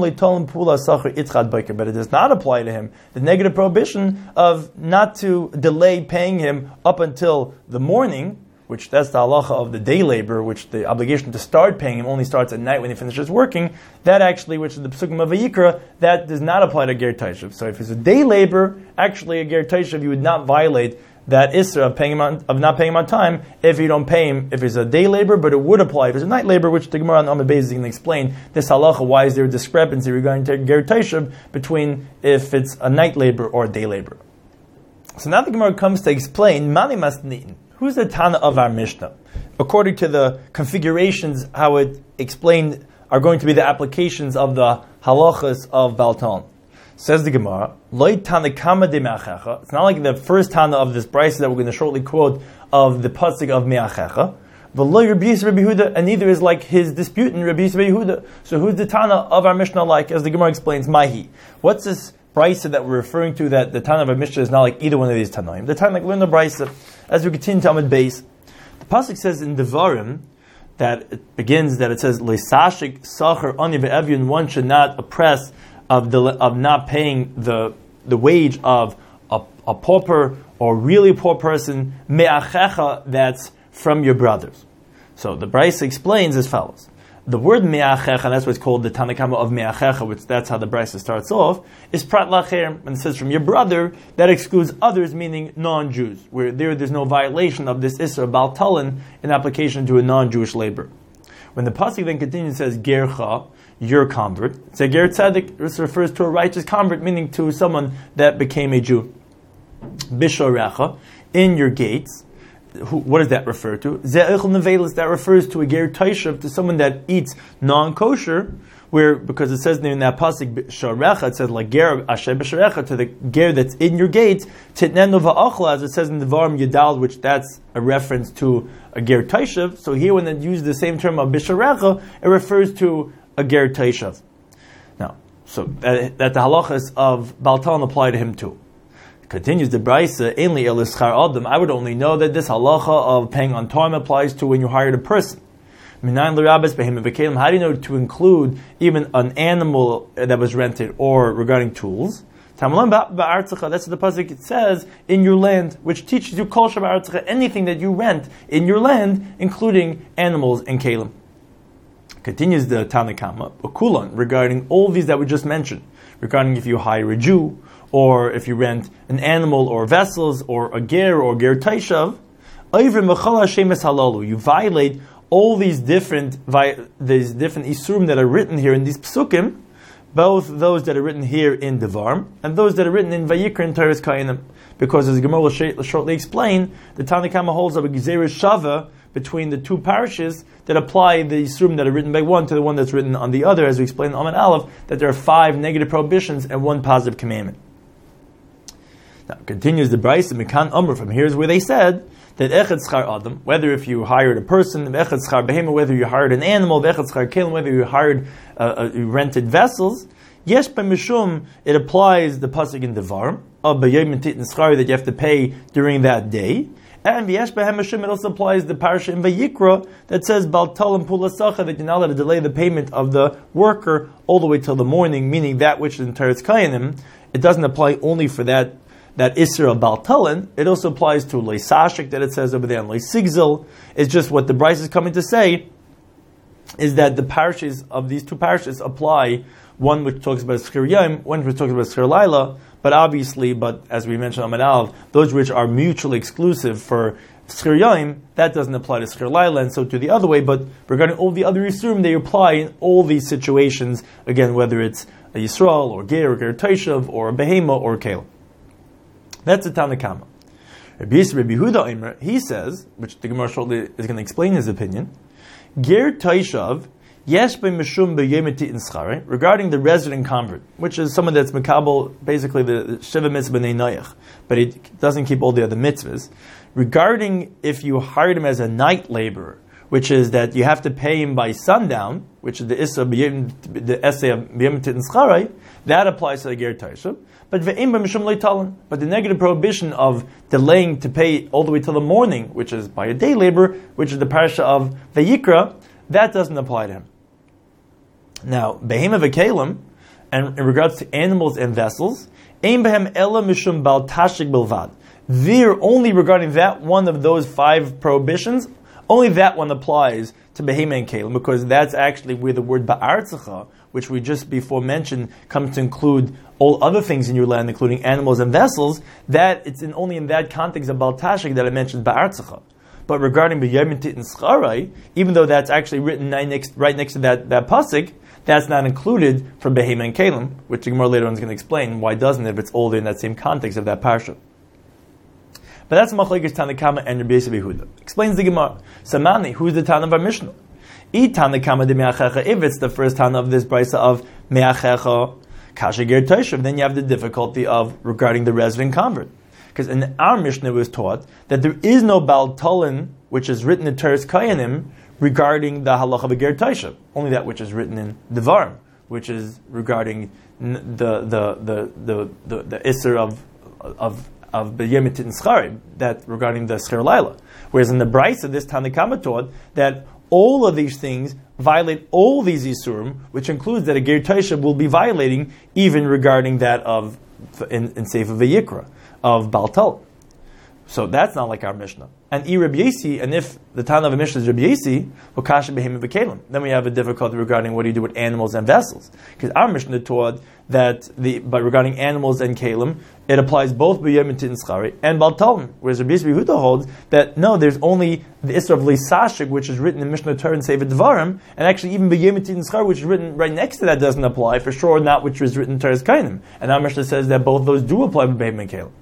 does not apply to him the negative prohibition of not to delay paying him up until the morning, which that's the halacha of the day labor, which the obligation to start paying him only starts at night when he finishes working. That actually, which is the Pesukim of Vayikra, that does not apply to ger toishav. So if it's a day labor, actually a ger toishav, you would not violate that isra of paying him on, of not paying him on time if you don't pay him if it's a day labor, but it would apply if it's a night labor, which the Gemara on Amud Beis is going to explain this halacha. Why is there a discrepancy regarding ger toishav between if it's a night labor or a day labor? So now the Gemara comes to explain Mani Masnitin. Who's the Tana of our Mishnah? According to the configurations, how it explained are going to be the applications of the halachas of Baal Talmud. Says the Gemara, Loi Tanakama de Me'achecha. It's not like the first Tana of this brisa that we're going to shortly quote of the pasuk of Me'achecha. V'lo Rabbi Yisrael Rabbi Yehuda, and neither is like his disputant Rabbi Yisrael Yehuda. So who's the Tana of our Mishnah like? As the Gemara explains, Mahi. What's this brisa that we're referring to that the Tana of our Mishnah is not like either one of these Tanaim? The Tana like learn the brisa. As we continue to Amud Beis, the pasuk says in Devarim that it begins that it says Leisashik Sacher Ani Ve'Evyun, one should not oppress of the of not paying the the wage of a, a pauper or really poor person, me'achecha, that's from your brothers. So the Brisa explains as follows. The word me'achecha, that's what's called the Tanakama of me'achecha, which that's how the Brisa starts off, is prat lacher, and it says from your brother, that excludes others, meaning non-Jews, where there there's no violation of this Isra Baal Talon in application to a non-Jewish labor. When the pasuk then continues, it says gercha, your convert. So ger tzedek, this refers to a righteous convert, meaning to someone that became a Jew. Bishorecha, in your gates. Who, what does that refer to? Ze'echel nevelis, that refers to a ger toishav, to someone that eats non-kosher, where, because it says in that pasuk, bishorecha, it says like ger asher bishorecha, to the ger that's in your gates, titnenu va'achla, as it says in the Varim Yadal, which that's a reference to a ger toishav. So here when it uses the same term of bishorecha, it refers to a ger toishav. Now, so that, that the halachas of Baal Talmud apply to him too. Continues the Brisa, Einli elischar adam. I would only know that this halacha of paying on time applies to when you hired a person. Minayin l'rabes behem v'kelim. How do you know to include even an animal that was rented or regarding tools? Tamalam ba'artzacha. That's what the pasuk it says in your land, which teaches you kol sheba'artzacha, anything that you rent in your land, including animals and kelim. Continues the Tanakama, Okulan, regarding all these that we just mentioned, regarding if you hire a Jew, or if you rent an animal or vessels, or a ger or ger taishav, you violate all these different these different isurim that are written here in these psukim, both those that are written here in Devarim and those that are written in Vayikra and Teres Kainim, because as the Gemara will shortly explain, the Tanna Kama holds up a Gezerah Shava between the two parishes that apply the isurim that are written by one to the one that's written on the other, as we explained in Amud Aleph, that there are five negative prohibitions and one positive commandment. Now, continues the Brayse, Mikan Amr, from here is where they said that Echad Schar Adam, whether if you hired a person, Echad Schar Behema, whether you hired an animal, Echad Schar Kelim, whether you hired, uh, uh, you rented vessels, Yesh Mishum, it applies the pasuk in Devarim, of B'yom Titin Schar, that you have to pay during that day. And Yesh Behem Mishum, it also applies the parasha in Vayikra that says Bal Talam Pulasacha, that you're not allowed to delay the payment of the worker all the way till the morning, meaning that which is in Teretz Kayanim. It doesn't apply only for that that Isra of Bal Talin, it also applies to Leisashik that it says over there, and Leisigzil. It's just what the Brayse is coming to say is that the parishes of these two parishes apply, one which talks about Schir Yom, one which talks about Schir Laila, but obviously, but as we mentioned on Amud Aleph, those which are mutually exclusive for Schir Yom, that doesn't apply to Schir Laila, and so to the other way, but regarding all the other Yisurim, they apply in all these situations, again, whether it's a Yisrael, or Ger, or Ger Toshav, or a Behema, or a Kale. That's the Tanna Kama. Rabbi Yisrael, Rabbi Yehuda Omer, he says, which the Gemara shortly is going to explain his opinion, Ger Toshav, Yesh be Mishum b'yom titin schar, regarding the resident convert, which is someone that's makabel, basically the Shiva mitzvah b'nei Noach, but it doesn't keep all the other mitzvahs. Regarding if you hired him as a night laborer, which is that you have to pay him by sundown, which is the Issa b'yom, the essay of b'yom titin schar, that applies to the Ger Toshav. But ve'im b'mishum leitalan, but the negative prohibition of delaying to pay all the way till the morning, which is by a day labor, which is the parasha of Vayikra, that doesn't apply to him. Now, behema v'kelim, and in regards to animals and vessels, ein behem ela mishum bal tashik bilvad. There, only regarding that one of those five prohibitions, only that one applies to behema and kelim, because that's actually where the word ba'artzacha, which we just before mentioned, comes to include all other things in your land, including animals and vessels. That it's in only in that context of bal tashik that I mentioned ba'artzacha. But regarding b'yom titin scharai, even though that's actually written right next, right next to that, that pasuk, that's not included for behema and kelim, which the Gemara later on is going to explain why doesn't it if it's older in that same context of that parsha. But that's Machlekes Tanna Kama and Rabbi Yisrael Yehuda. Explains the Gemara. Samani, who's the Tana of our Mishnah? I Tanna Kama de Me'achecha, if it's the first Tana of this brisa of Me'achecha, Kasha Ger Toshav, then you have the difficulty of regarding the resident convert. Because in our Mishnah it was taught that there is no Bal Talin, which is written in Teres Kayanim, regarding the halacha of Ger Toshav. Only that which is written in Devarim, which is regarding the the the the the, the Isser of of of b'yom titin schar, that regarding the Schir Laila. Whereas in the Brayse, this Tanna Kama taught that all of these things violate all these Isurim, which includes that a Ger Toshav will be violating even regarding that of in, in Sefer Vayikra of Bal Tal. So that's not like our Mishnah. And I Rabbi Yasi, and if the Tana of a Mishnah is Rabbi Yasi, Kasha behema v'kelim, then we have a difficulty regarding what do you do with animals and vessels. Because our Mishnah taught that the but regarding animals and kelim, it applies both b'yom titin schari and Bal Talin. Whereas Rabbi Yisrael Yehuda holds that no, there's only the Isra of Leisashik, which is written in Mishnah Torah and Sefer Devarim, and actually even b'yom titin schari, which is written right next to that, doesn't apply for sure. Not which was written in Teres Kainim. And our Mishnah says that both those do apply b'yom and kelim.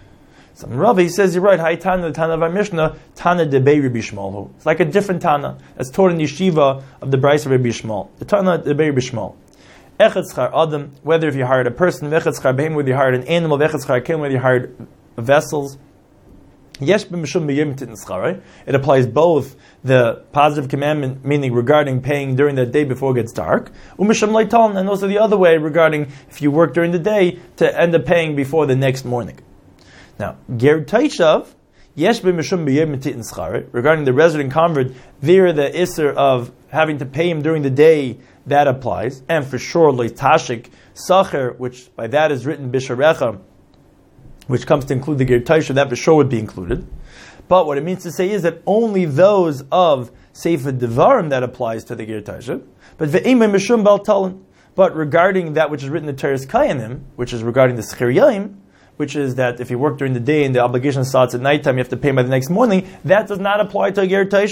So Rav, he says, you're right, Hi Tana, the Tana of our Mishnah, Tana de Bei Rabbi Shmuel. It's like a different Tana that's taught in Yeshiva of the Brayse of Rabbi Shmuel. The Tana de Bei Rabbi Shmuel. Echad schar Adam, whether if you hired a person, Echad schar Behem, whether you hired an animal, Echad schar Kelim, whether you hired vessels. Yesh b'mishum b'yom titin schar. It applies both the positive commandment, meaning regarding paying during the day before it gets dark, u'mishum leitalin, and also the other way regarding if you work during the day to end up paying before the next morning. Now, Ger Toshav, Yesh b'mishum b'yom titin schar, regarding the resident convert, there the Isser of having to pay him during the day, that applies. And for sure, Leitashik Sacher, which by that is written Bisharecha, which comes to include the Ger Toshav, that for sure would be included. But what it means to say is that only those of Sefer Devarim that applies to the Ger Toshav, but ve'im b'mishum Bal Talin. But regarding that which is written in Teres Kayanim, which is regarding the Schir Yom, which is that if you work during the day and the obligation starts at nighttime, you have to pay by the next morning, that does not apply to a Ger Toshav.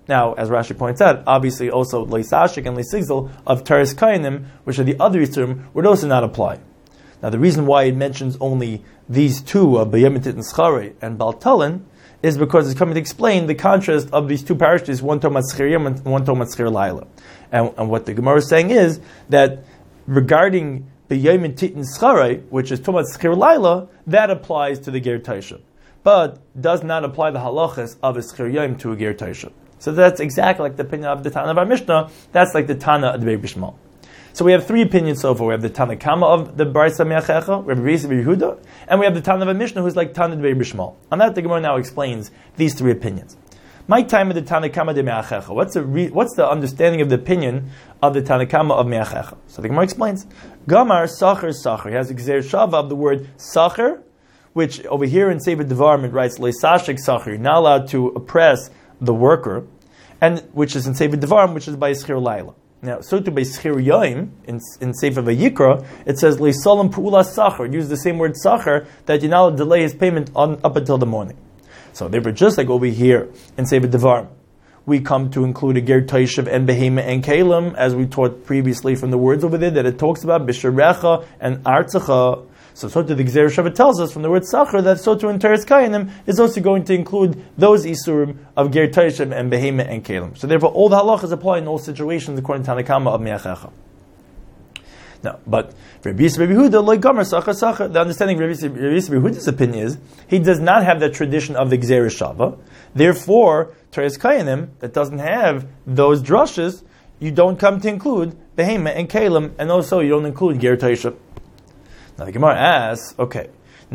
Now, as Rashi points out, obviously also leisashik and leisigzel of teres kainim, which are the other isurim, would also not apply. Now, the reason why it mentions only these two of B'yemitit and Schare and Baltalin is because it's coming to explain the contrast of these two parashas, one Tomat Schir Yom and one Tomat Schir Laila. And, and what the Gemara is saying is that regarding B'yemitit and Schare, which is Tomat Schir Laila, that applies to the Ger Taisha, but does not apply the halachas of a Schir Yom to a Ger Taisha. So that's exactly like the opinion of the Tana of our Mishnah. That's like the Tana of the Rebbe Shmuel. So we have three opinions so far. We have the Tana Kama of the Brisa Me'achecha, Rebbe Reisa Yehuda, and we have the Tana of our Mishnah, who's like Tana of the Rebbe Shmuel. On that, the Gemara now explains these three opinions. My time of the Tana Kama de Me'achecha. What's the re- what's the understanding of the opinion of the Tana Kama of Me'achecha? So the Gemara explains. Gamar Sacher Sacher. He has a Gzer Shava of the word Sacher, which over here in Sefer Devarim it writes Leisashik Sacher. You're not allowed to oppress the worker, and which is in Sefer Devarim, which is by Schir Laila. Now, so to by Schir Yoim in in Sefer Vayikra, it says Leisalam Pu'ula Sacher. Use the same word Sacher that you're not allowed to delay his payment on up until the morning. So therefore, just like over here in Sefer Devarim, we come to include a Ger Taishav and Behema and Kalim, as we taught previously from the words over there that it talks about Bisharecha and Artzacha. So, so to the Gzer Shava tells us from the word Sachar that so to in Teres Kayanim is also going to include those Isurim of Ger Taishav and Behema and Kalim. So therefore all the halachas apply in all situations according to Tanakama of Me'achecha. Now, but Rabbi Yisrael Rabbi Yehuda, like Gomer Sachar Sachar, the understanding of Rabbi Yisrael Rabbi Yehuda's opinion is he does not have that tradition of the Gzer Shava. Therefore, Teres Kayanim that doesn't have those drushes, you don't come to include Behema and Kalim, and also you don't include Ger Taishav. Now the Gemara asks, okay,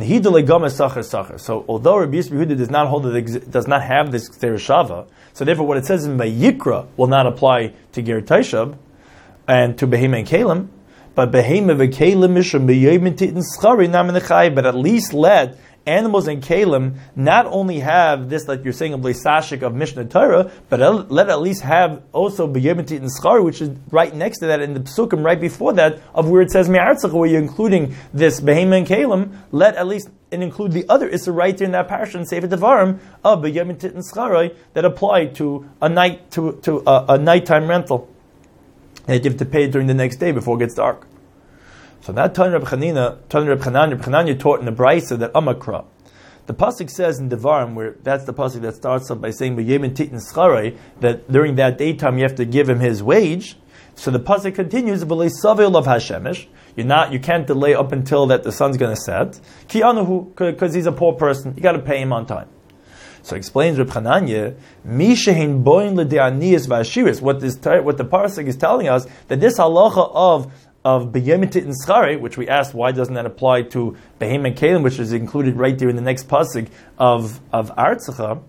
so although Rabbi Yisrael Yehuda does not hold that does not have this Gzer Shava, so therefore what it says in Vayikra will not apply to Ger Taishav and to Behema and Kalim, but Behema v'Kalim mishum b'yomitit and schari namin echai, but at least let animals and kalim not only have this, like you're saying, of Leisashik of Mishnah Torah, but let at least have also B'yomitit and Schar, which is right next to that in the Psukim, right before that, of where it says Me'artzach, where you're including this Behema and Kalim, let at least and include the other Issa right there in that parasha in Sefer Devarim of B'yomitit and Schar that apply to a night to to a, a nighttime rental that you have to pay during the next day before it gets dark. So that Tan Reb Chanina, Tan Reb Chananya, Reb Chananya taught in the Brisa that Amakra. The pasuk says in Devarim, where that's the pasuk that starts off by saying B'yemin Tit and Schare, that during that daytime you have to give him his wage. So the pasuk continues, B'lei Savil of Hashemish. You're not, you can't delay up until that the sun's going to set. Ki anuhu, because he's a poor person, you got to pay him on time. So explains Reb Chananya, Mishehin boin l'de'aniyas v'ashiris. What this, what the pasuk is telling us, that this halacha of of B'yomitit and Schare, which we asked why doesn't that apply to Behema and Kalim, which is included right there in the next pasuk of of Artzacha,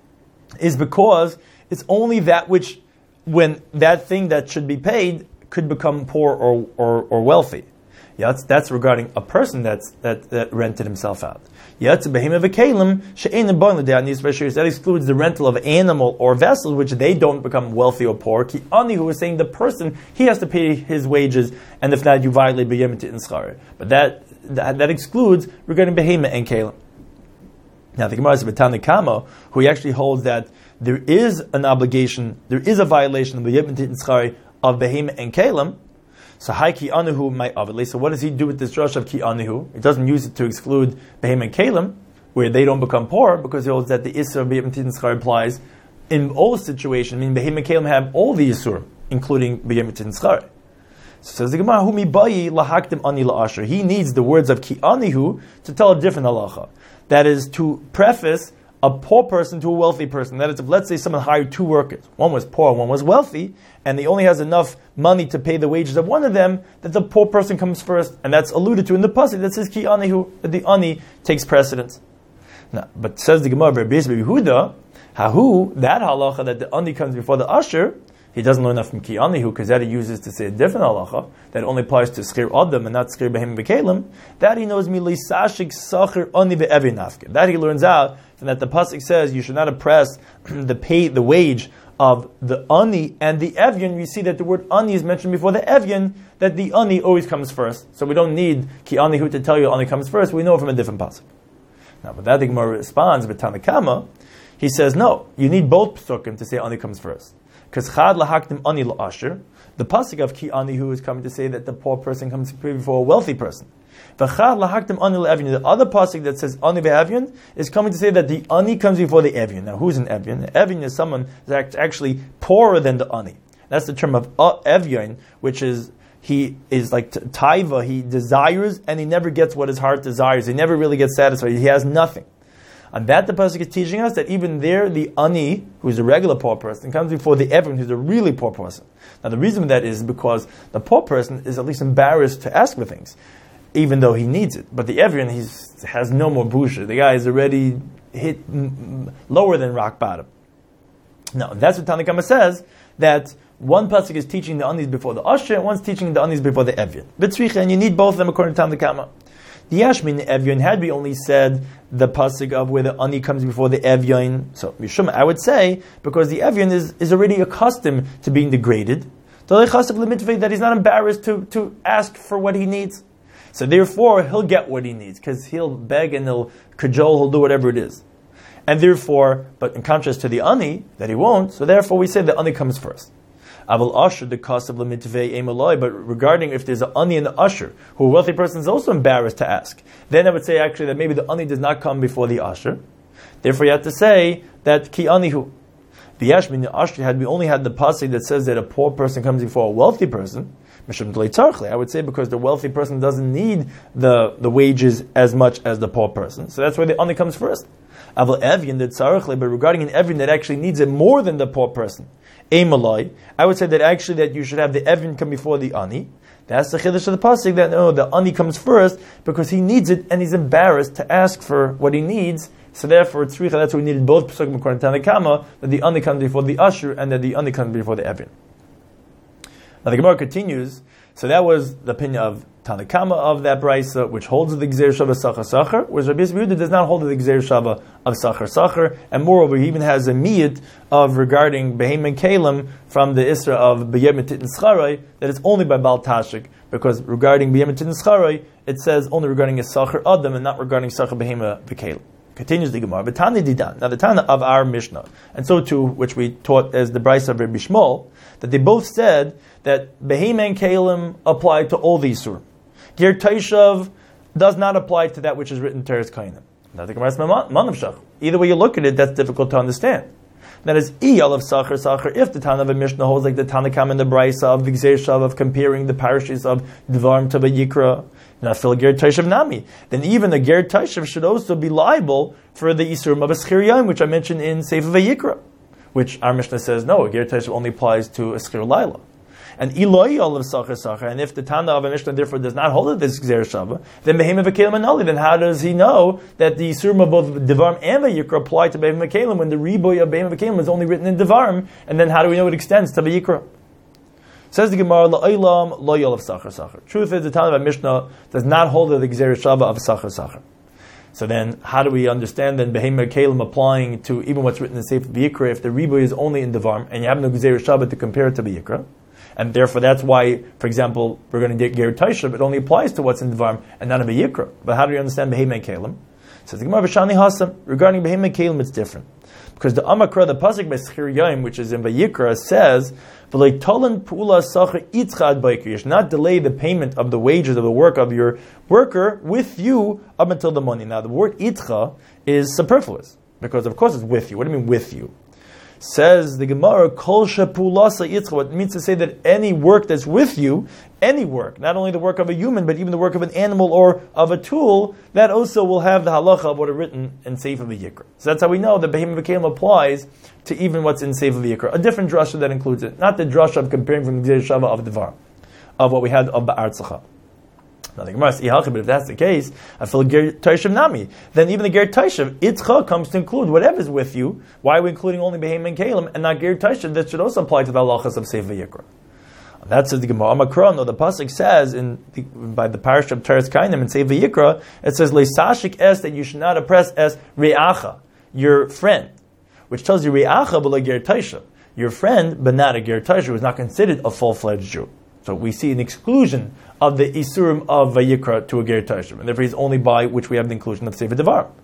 is because it's only that which, when that thing that should be paid could become poor or or, or wealthy. Yeah, that's, that's regarding a person that's that, that rented himself out. Yeah, it's a Behema v'Kalim she'ein bon l'de'aniyas v'ashiris. That excludes the rental of animal or vessels, which they don't become wealthy or poor. Ki ani, who is saying the person, he has to pay his wages, and if not, you violate B'yomitit and Schar. But that, that that excludes regarding Behema and Kalim. Now the Gemara is B'Tana Kama, who he actually holds that there is an obligation, there is a violation of B'yomitit and Schar of Behema and Kalim. So hi ki anahu my avli. So what does he do with this drush of ki anahu? He doesn't use it to exclude Behema and Kalim, where they don't become poor, because he holds that the Isser of B'yomitit and Schar applies in all situations. I mean, Behema and Kalim have all the Isur, including B'yomitit and Schar. So says the Gemara, Hu mi bayi lahaktim ani la'asher. He needs the words of ki anihu to tell a different halacha. That is to preface a poor person to a wealthy person. That is, if let's say someone hired two workers, one was poor, one was wealthy, and he only has enough money to pay the wages of one of them, that the poor person comes first, and that's alluded to in the pasuk that says ki anihu, that the ani takes precedence. Now, but says the Gemara, Rabbi Yehuda, hahu, that halacha that the ani comes before the usher, he doesn't learn that from ki anihu, because that he uses to say a different halacha that only applies to schir adam and not schir behim bekalim. That he knows mi lisashik sachir ani ve'evi nafke. That he learns out from that the pasuk says you should not oppress the pay the wage of the ani and the evyan. We see that the word ani is mentioned before the evyan, that the ani always comes first. So we don't need ki anihu to tell you ani comes first. We know it from a different pasuk. Now, but that the Gemara responds, but Tanakama, he says, no, you need both psukim to say ani comes first. Because chad lahaktim ani la'asher, the pasuk of ki ani who is coming to say that the poor person comes before a wealthy person. The chad lahaktim ani la'evyon, the other pasuk that says ani ve'evyon is coming to say that the ani comes before the evyon. Now who's an evyon? The evyon is someone that's actually poorer than the ani. That's the term of uh, evyon, which is he is like t- taiva, he desires and he never gets what his heart desires. He never really gets satisfied. He has nothing. And that the pasuk is teaching us that even there, the ani, who's a regular poor person, comes before the evyon, who's a really poor person. Now the reason for that is because the poor person is at least embarrassed to ask for things, even though he needs it. But the evyon, he has no more busha. The guy is already hit m- lower than rock bottom. Now that's what Tanna Kama says, that one pasuk is teaching the anis before the asher, and one's teaching the anis before the evyon. B'tzricha, and you need both of them according to Tanna Kama. The Yashmin Evyon, had we only said the pasuk of where the ani comes before the Evyon, so Mishum, I would say, because the Evyon is, is already accustomed to being degraded, that he's not embarrassed to, to ask for what he needs. So therefore, he'll get what he needs, because he'll beg and he'll cajole, he'll do whatever it is. And therefore, but in contrast to the ani, that he won't, so therefore we say the ani comes first. Aval Asher, the cost of Lemitvei Emaloi, but regarding if there's an ani and an Asher, who a wealthy person is also embarrassed to ask, then I would say actually that maybe the ani does not come before the Asher. Therefore you have to say that Ki Anihu. The Yashmin, the Asher, had we only had the pasuk that says that a poor person comes before a wealthy person, I would say because the wealthy person doesn't need the, the wages as much as the poor person. So that's why the ani comes first. Aval Evyin, the Tzarech, but regarding an Evyin that actually needs it more than the poor person, Emaloi, I would say that actually that you should have the Evin come before the Ani. That's the Chiddush of the pasuk, that no, the Ani comes first because he needs it and he's embarrassed to ask for what he needs. So therefore, Tzricha, that's why we needed both Pesukim according to Tanna Kama, that the Ani comes before the Asher and that the Ani comes before the Evin. Now the Gemara continues, so that was the opinion of Tanna Kama of that brisa, which holds the Gzeir Shava Sachar Sachar, whereas Rabbi Yisrael does not hold the Gzeir Shava of Sachar Sachar, and moreover, he even has a miyut of regarding Behem and Kalim from the Isra of B'yem Titin Scharai, that it's only by Bal Tashik, because regarding B'yem Titin Scharai, it says only regarding a Sachar Adam and not regarding Sachar Behema V'Kalim. Continues the Gemara, B'Tani Didan, now the Tana of our Mishnah, and so too, which we taught as the brisa of Rabbi Shmuel, that they both said that Behema and Kalim apply to all these surah. Ger Taishav does not apply to that which is written Teres Kainim. Now the Gemara says, Manavshach. Either way you look at it, that's difficult to understand. That is, Iyal of Sachar Sachar, if the Tana of a Mishnah holds like the Tanna Kama and the Brisa of the Gzeir Shav, of comparing the parashas of Dvarim to Vayikra, Nafil Ger Taishav Nami, then even the Ger Taishav should also be liable for the Isurim of a Schir Yom, which I mentioned in Sefer Vayikra, which our Mishnah says, no, a Ger Taishav only applies to a Schir Laila. And Eloi all of Sachar Sachar, and if the Tana of a Mishnah therefore does not hold it this Gzeir Shava, then Behema V'Kalim Anali, then how does he know that the Yisurim of both Devarim and Vayikra apply to Behema V'Kalim when the Riboy of Behema V'Kalim is only written in Devarim, and then how do we know it extends to Vayikra? Says the Gemara, La'olam lo yol of Sachar Sachar. Truth is, the Tana of a Mishnah does not hold the Gzeir Shava of Sachar Sachar. So then, how do we understand then Behema V'Kalim applying to even what's written in Sefer Vayikra if the Riboy is only in Devarim, and you have no Gzeir Shava to compare it to Vayikra? And therefore, that's why, for example, we're going to get Ger Taishav. It only applies to what's in Devarim and not in Vayikra. But how do you understand Behema and Kalim? Says the Gemara V'Shani Hasam. Regarding Behema and Kalim, it's different because the Amakra, the pasuk by Schir Yom, which is in Vayikra, says, "V'lei tolen pu'ula sacher itzchad baiker." You should not delay the payment of the wages of the work of your worker with you up until the money. Now, the word itcha is superfluous because, of course, it's with you. What do you mean with you? Says the Gemara, Kol shepulasa itzcha, what it means to say that any work that's with you, any work, not only the work of a human, but even the work of an animal or of a tool, that also will have the halacha of what are written in Sefer Vayikra. So that's how we know that Behema V'Kalim applies to even what's in Sefer Vayikra. A different drasha that includes it, not the drasha of comparing from the Gzeir Shava of Devar, of what we had of Ba'ar Tzachah. Now the Gemara says, but if that's the case, I feel Ger Taishav Nami. Then even the Ger Taishav, Itzcha comes to include whatever's with you. Why are we including only Behema and Kalim and not Ger Taishav? That should also apply to the halachas of Sefer Vayikra. That says the Gemara. Amakra, no, the pasuk says in the, by the parish of Teres Kainim and Sefer Vayikra, it says Leisashik es, that you should not oppress as Re'acha, your friend, which tells you Re'acha but Ger Taishav, your friend, but not a Ger Taishav, who is not considered a full-fledged Jew. So we see an exclusion of the Isurim of Vayikra to a Ger Taishav, and therefore he's only by which we have the inclusion of Sefer Devar.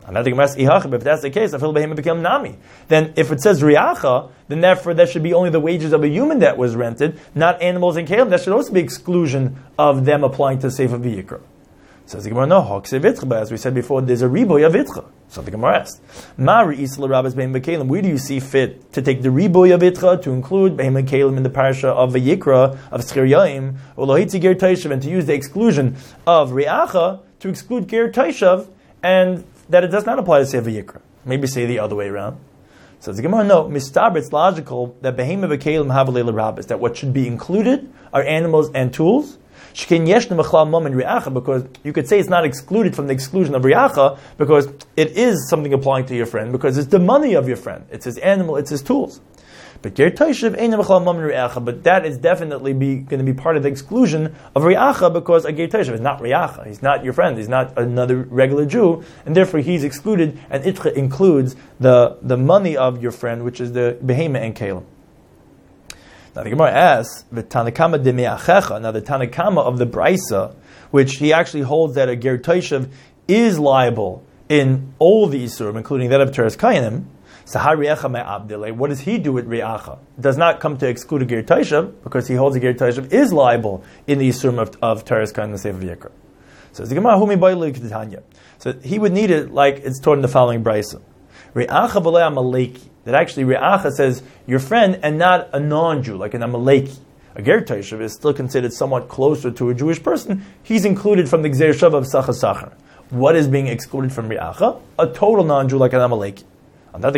If that's the case, then if it says riacha, then therefore that should be only the wages of a human that was rented, not animals and kalim. That should also be exclusion of them applying to Sefer V'Yikra. Says the Gemara, no, as we said before, there's a riboy of itcha. So the Gemara asked, where do you see fit to take the riboy of itcha to include behem and kalim in the parasha of V'Yikra, of Schir Yaim, and to use the exclusion of riacha to exclude ger taishav, and that it does not apply to Sefer V'Yikra? Maybe say the other way around. So the Gemara, no, mistaber, it's logical that behem and kalim have a leila rabbis, that what should be included are animals and tools. Because you could say it's not excluded from the exclusion of riacha, because it is something applying to your friend, because it's the money of your friend. It's his animal, it's his tools. But ger taishav ain't mechal mammon riacha, but that is definitely be, going to be part of the exclusion of riacha, because a ger taishav is not riacha. He's not your friend. He's not another regular Jew, and therefore he's excluded. And itcha includes the the money of your friend, which is the behema and kalim. Now the Gemara asks, the Tanakama de Me'achecha, now the Tanakama of the Braisa, which he actually holds that a ger taishav is liable in all the Isurim, including that of Teres Kayanim. Sahar riacha me'abdile. What does he do with riacha? It does not come to exclude a ger taishav, because he holds a ger taishav is liable in the Isurim of, of Teres Kayanim and Sefer V'Yikra. So the Gemara, Humi Ba'ilei Ketanya. So he would need it like it's taught in the following Braisa. Riacha v'lei amaleki. That actually riacha says your friend and not a non-Jew, like an amaleki. A ger taishav is still considered somewhat closer to a Jewish person. He's included from the gzeir shav of sachar sachar. What is being excluded from riacha? A total non-Jew like an amaleki. That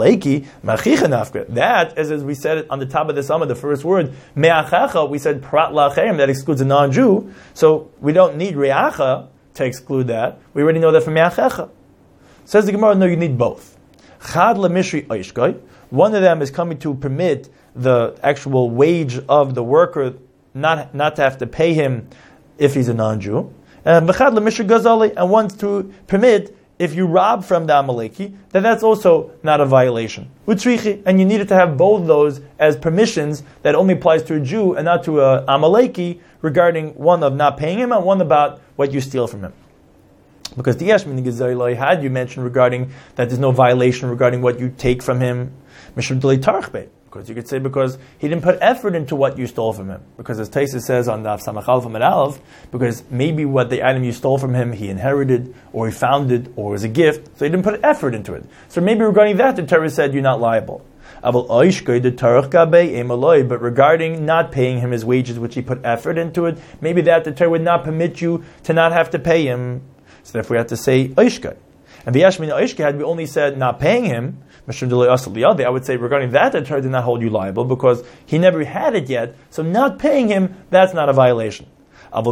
is, as we said on the top of the summer, the first word, me'achecha, we said prat la'acherim, that excludes a non-Jew. So we don't need riacha to exclude that. We already know that from me'achecha. Says the Gemara, no, you need both. Chad lemishri oishkai. One of them is coming to permit the actual wage of the worker not, not to have to pay him if he's a non-Jew. And v'chad lemishri gazali, and one to permit if you rob from the Amaleki, then that's also not a violation. Utrichi, and you needed to have both those as permissions that only applies to a Jew and not to a Amaleki, regarding one of not paying him and one about what you steal from him. Because the Yashmin Gezayla had you mentioned regarding that there's no violation regarding what you take from him. Because you could say because he didn't put effort into what you stole from him. Because as Taisa says on the Samachal from Aleph, because maybe what the item you stole from him he inherited, or he found it, or was a gift, so he didn't put effort into it. So maybe regarding that the Torah said you're not liable. But regarding not paying him his wages, which he put effort into it, maybe that the Torah would not permit you to not have to pay him. So therefore we have to say Oishkai. And V'yashmin Oishkai, had we only said not paying him, I would say regarding that, the Torah did not hold you liable, because he never had it yet, so not paying him, that's not a violation. But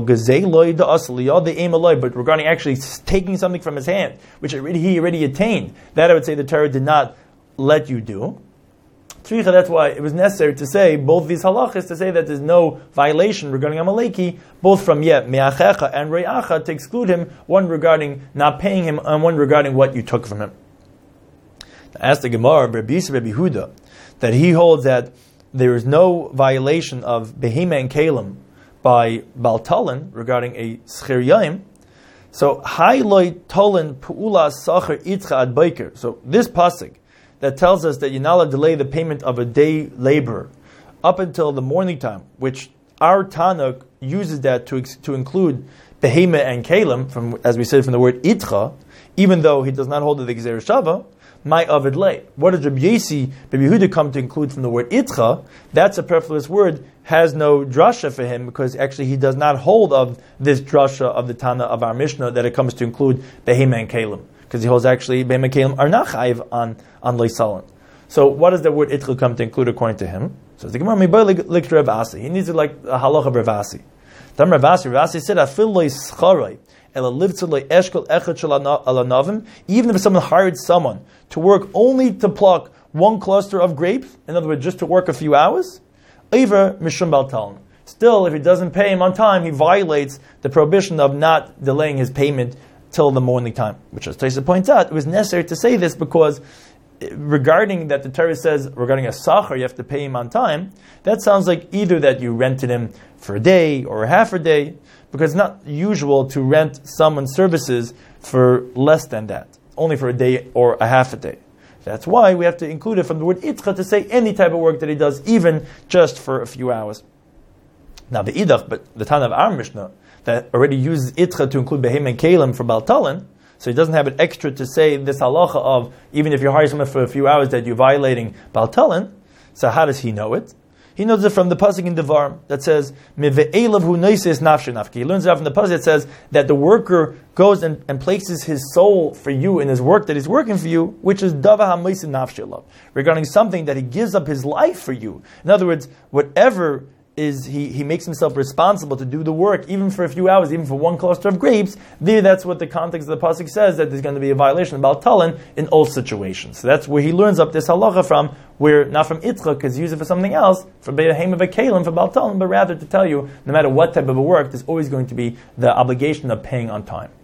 regarding actually taking something from his hand, which he already attained, that I would say the Torah did not let you do. That's why it was necessary to say both these halachas, to say that there's no violation regarding Amaleki, both from yet me'achecha and re'acha, to exclude him, one regarding not paying him and one regarding what you took from him. Ask the Gemara, Rabbi Yisrael Rabbi Huda, that he holds that there is no violation of behema and kalim by Bal Talin regarding a Schir Yaim. So Hailoi Talin Pu'ula Sacher Itcha Ad Baiker. So this pasuk that tells us that you're not allowed to delay the payment of a day labor up until the morning time, which our Tanakh uses that to to include behema and kalim, from, as we said, from the word itcha, even though he does not hold the gzeir shava, my avid lay. What does Rabbi Yesi, Rabbi Yehuda come to include from the word itcha? That's a superfluous word, has no drasha for him, because actually he does not hold of this drasha of the Tana of our Mishnah that it comes to include behema and kalim. Because he holds actually behema and kalim are not chayiv on on leisalan. So what does the word itcha come to include according to him? So the Gemara mibai lik Rav Asi. He needs it like a halacha of Rav Asi. Tam Rav Asi, Rav Asi said, "Afil loy scharay ela livtzu loy eshkol echad shel alanavim." Even if someone hired someone to work only to pluck one cluster of grapes, in other words, just to work a few hours, Eiver mishum bal talin. Still, if he doesn't pay him on time, he violates the prohibition of not delaying his payment till the morning time. Which, as Taisa points out, it was necessary to say this because regarding that the Torah says regarding a sachar you have to pay him on time, that sounds like either that you rented him for a day or a half a day, because it's not usual to rent someone's services for less than that. only for a day or a half a day. That's why we have to include it from the word itcha to say any type of work that he does, even just for a few hours. Now the idach, but the Tana of our Mishnah that already uses itcha to include behem and kalim for baltalin, so he doesn't have it extra to say this halacha of even if you hire someone for a few hours that you're violating baltalin. So how does he know it? He knows it from the pasuk in Devarim that says meve'elav hu noises nafshe nafki. He learns it from the pasuk that says that the worker goes and, and places his soul for you in his work that he's working for you, which is dava ha'moisin nafshe lav, regarding something that he gives up his life for you. In other words, whatever is he, he makes himself responsible to do the work, even for a few hours, even for one cluster of grapes. There, that's what the context of the pasuk says, that there's going to be a violation of baltalin in all situations. So that's where he learns up this halacha from, where not from itzchak, because use it for something else, for be'ahem of a kalim, for baltalin, but rather to tell you, no matter what type of a work, there's always going to be the obligation of paying on time.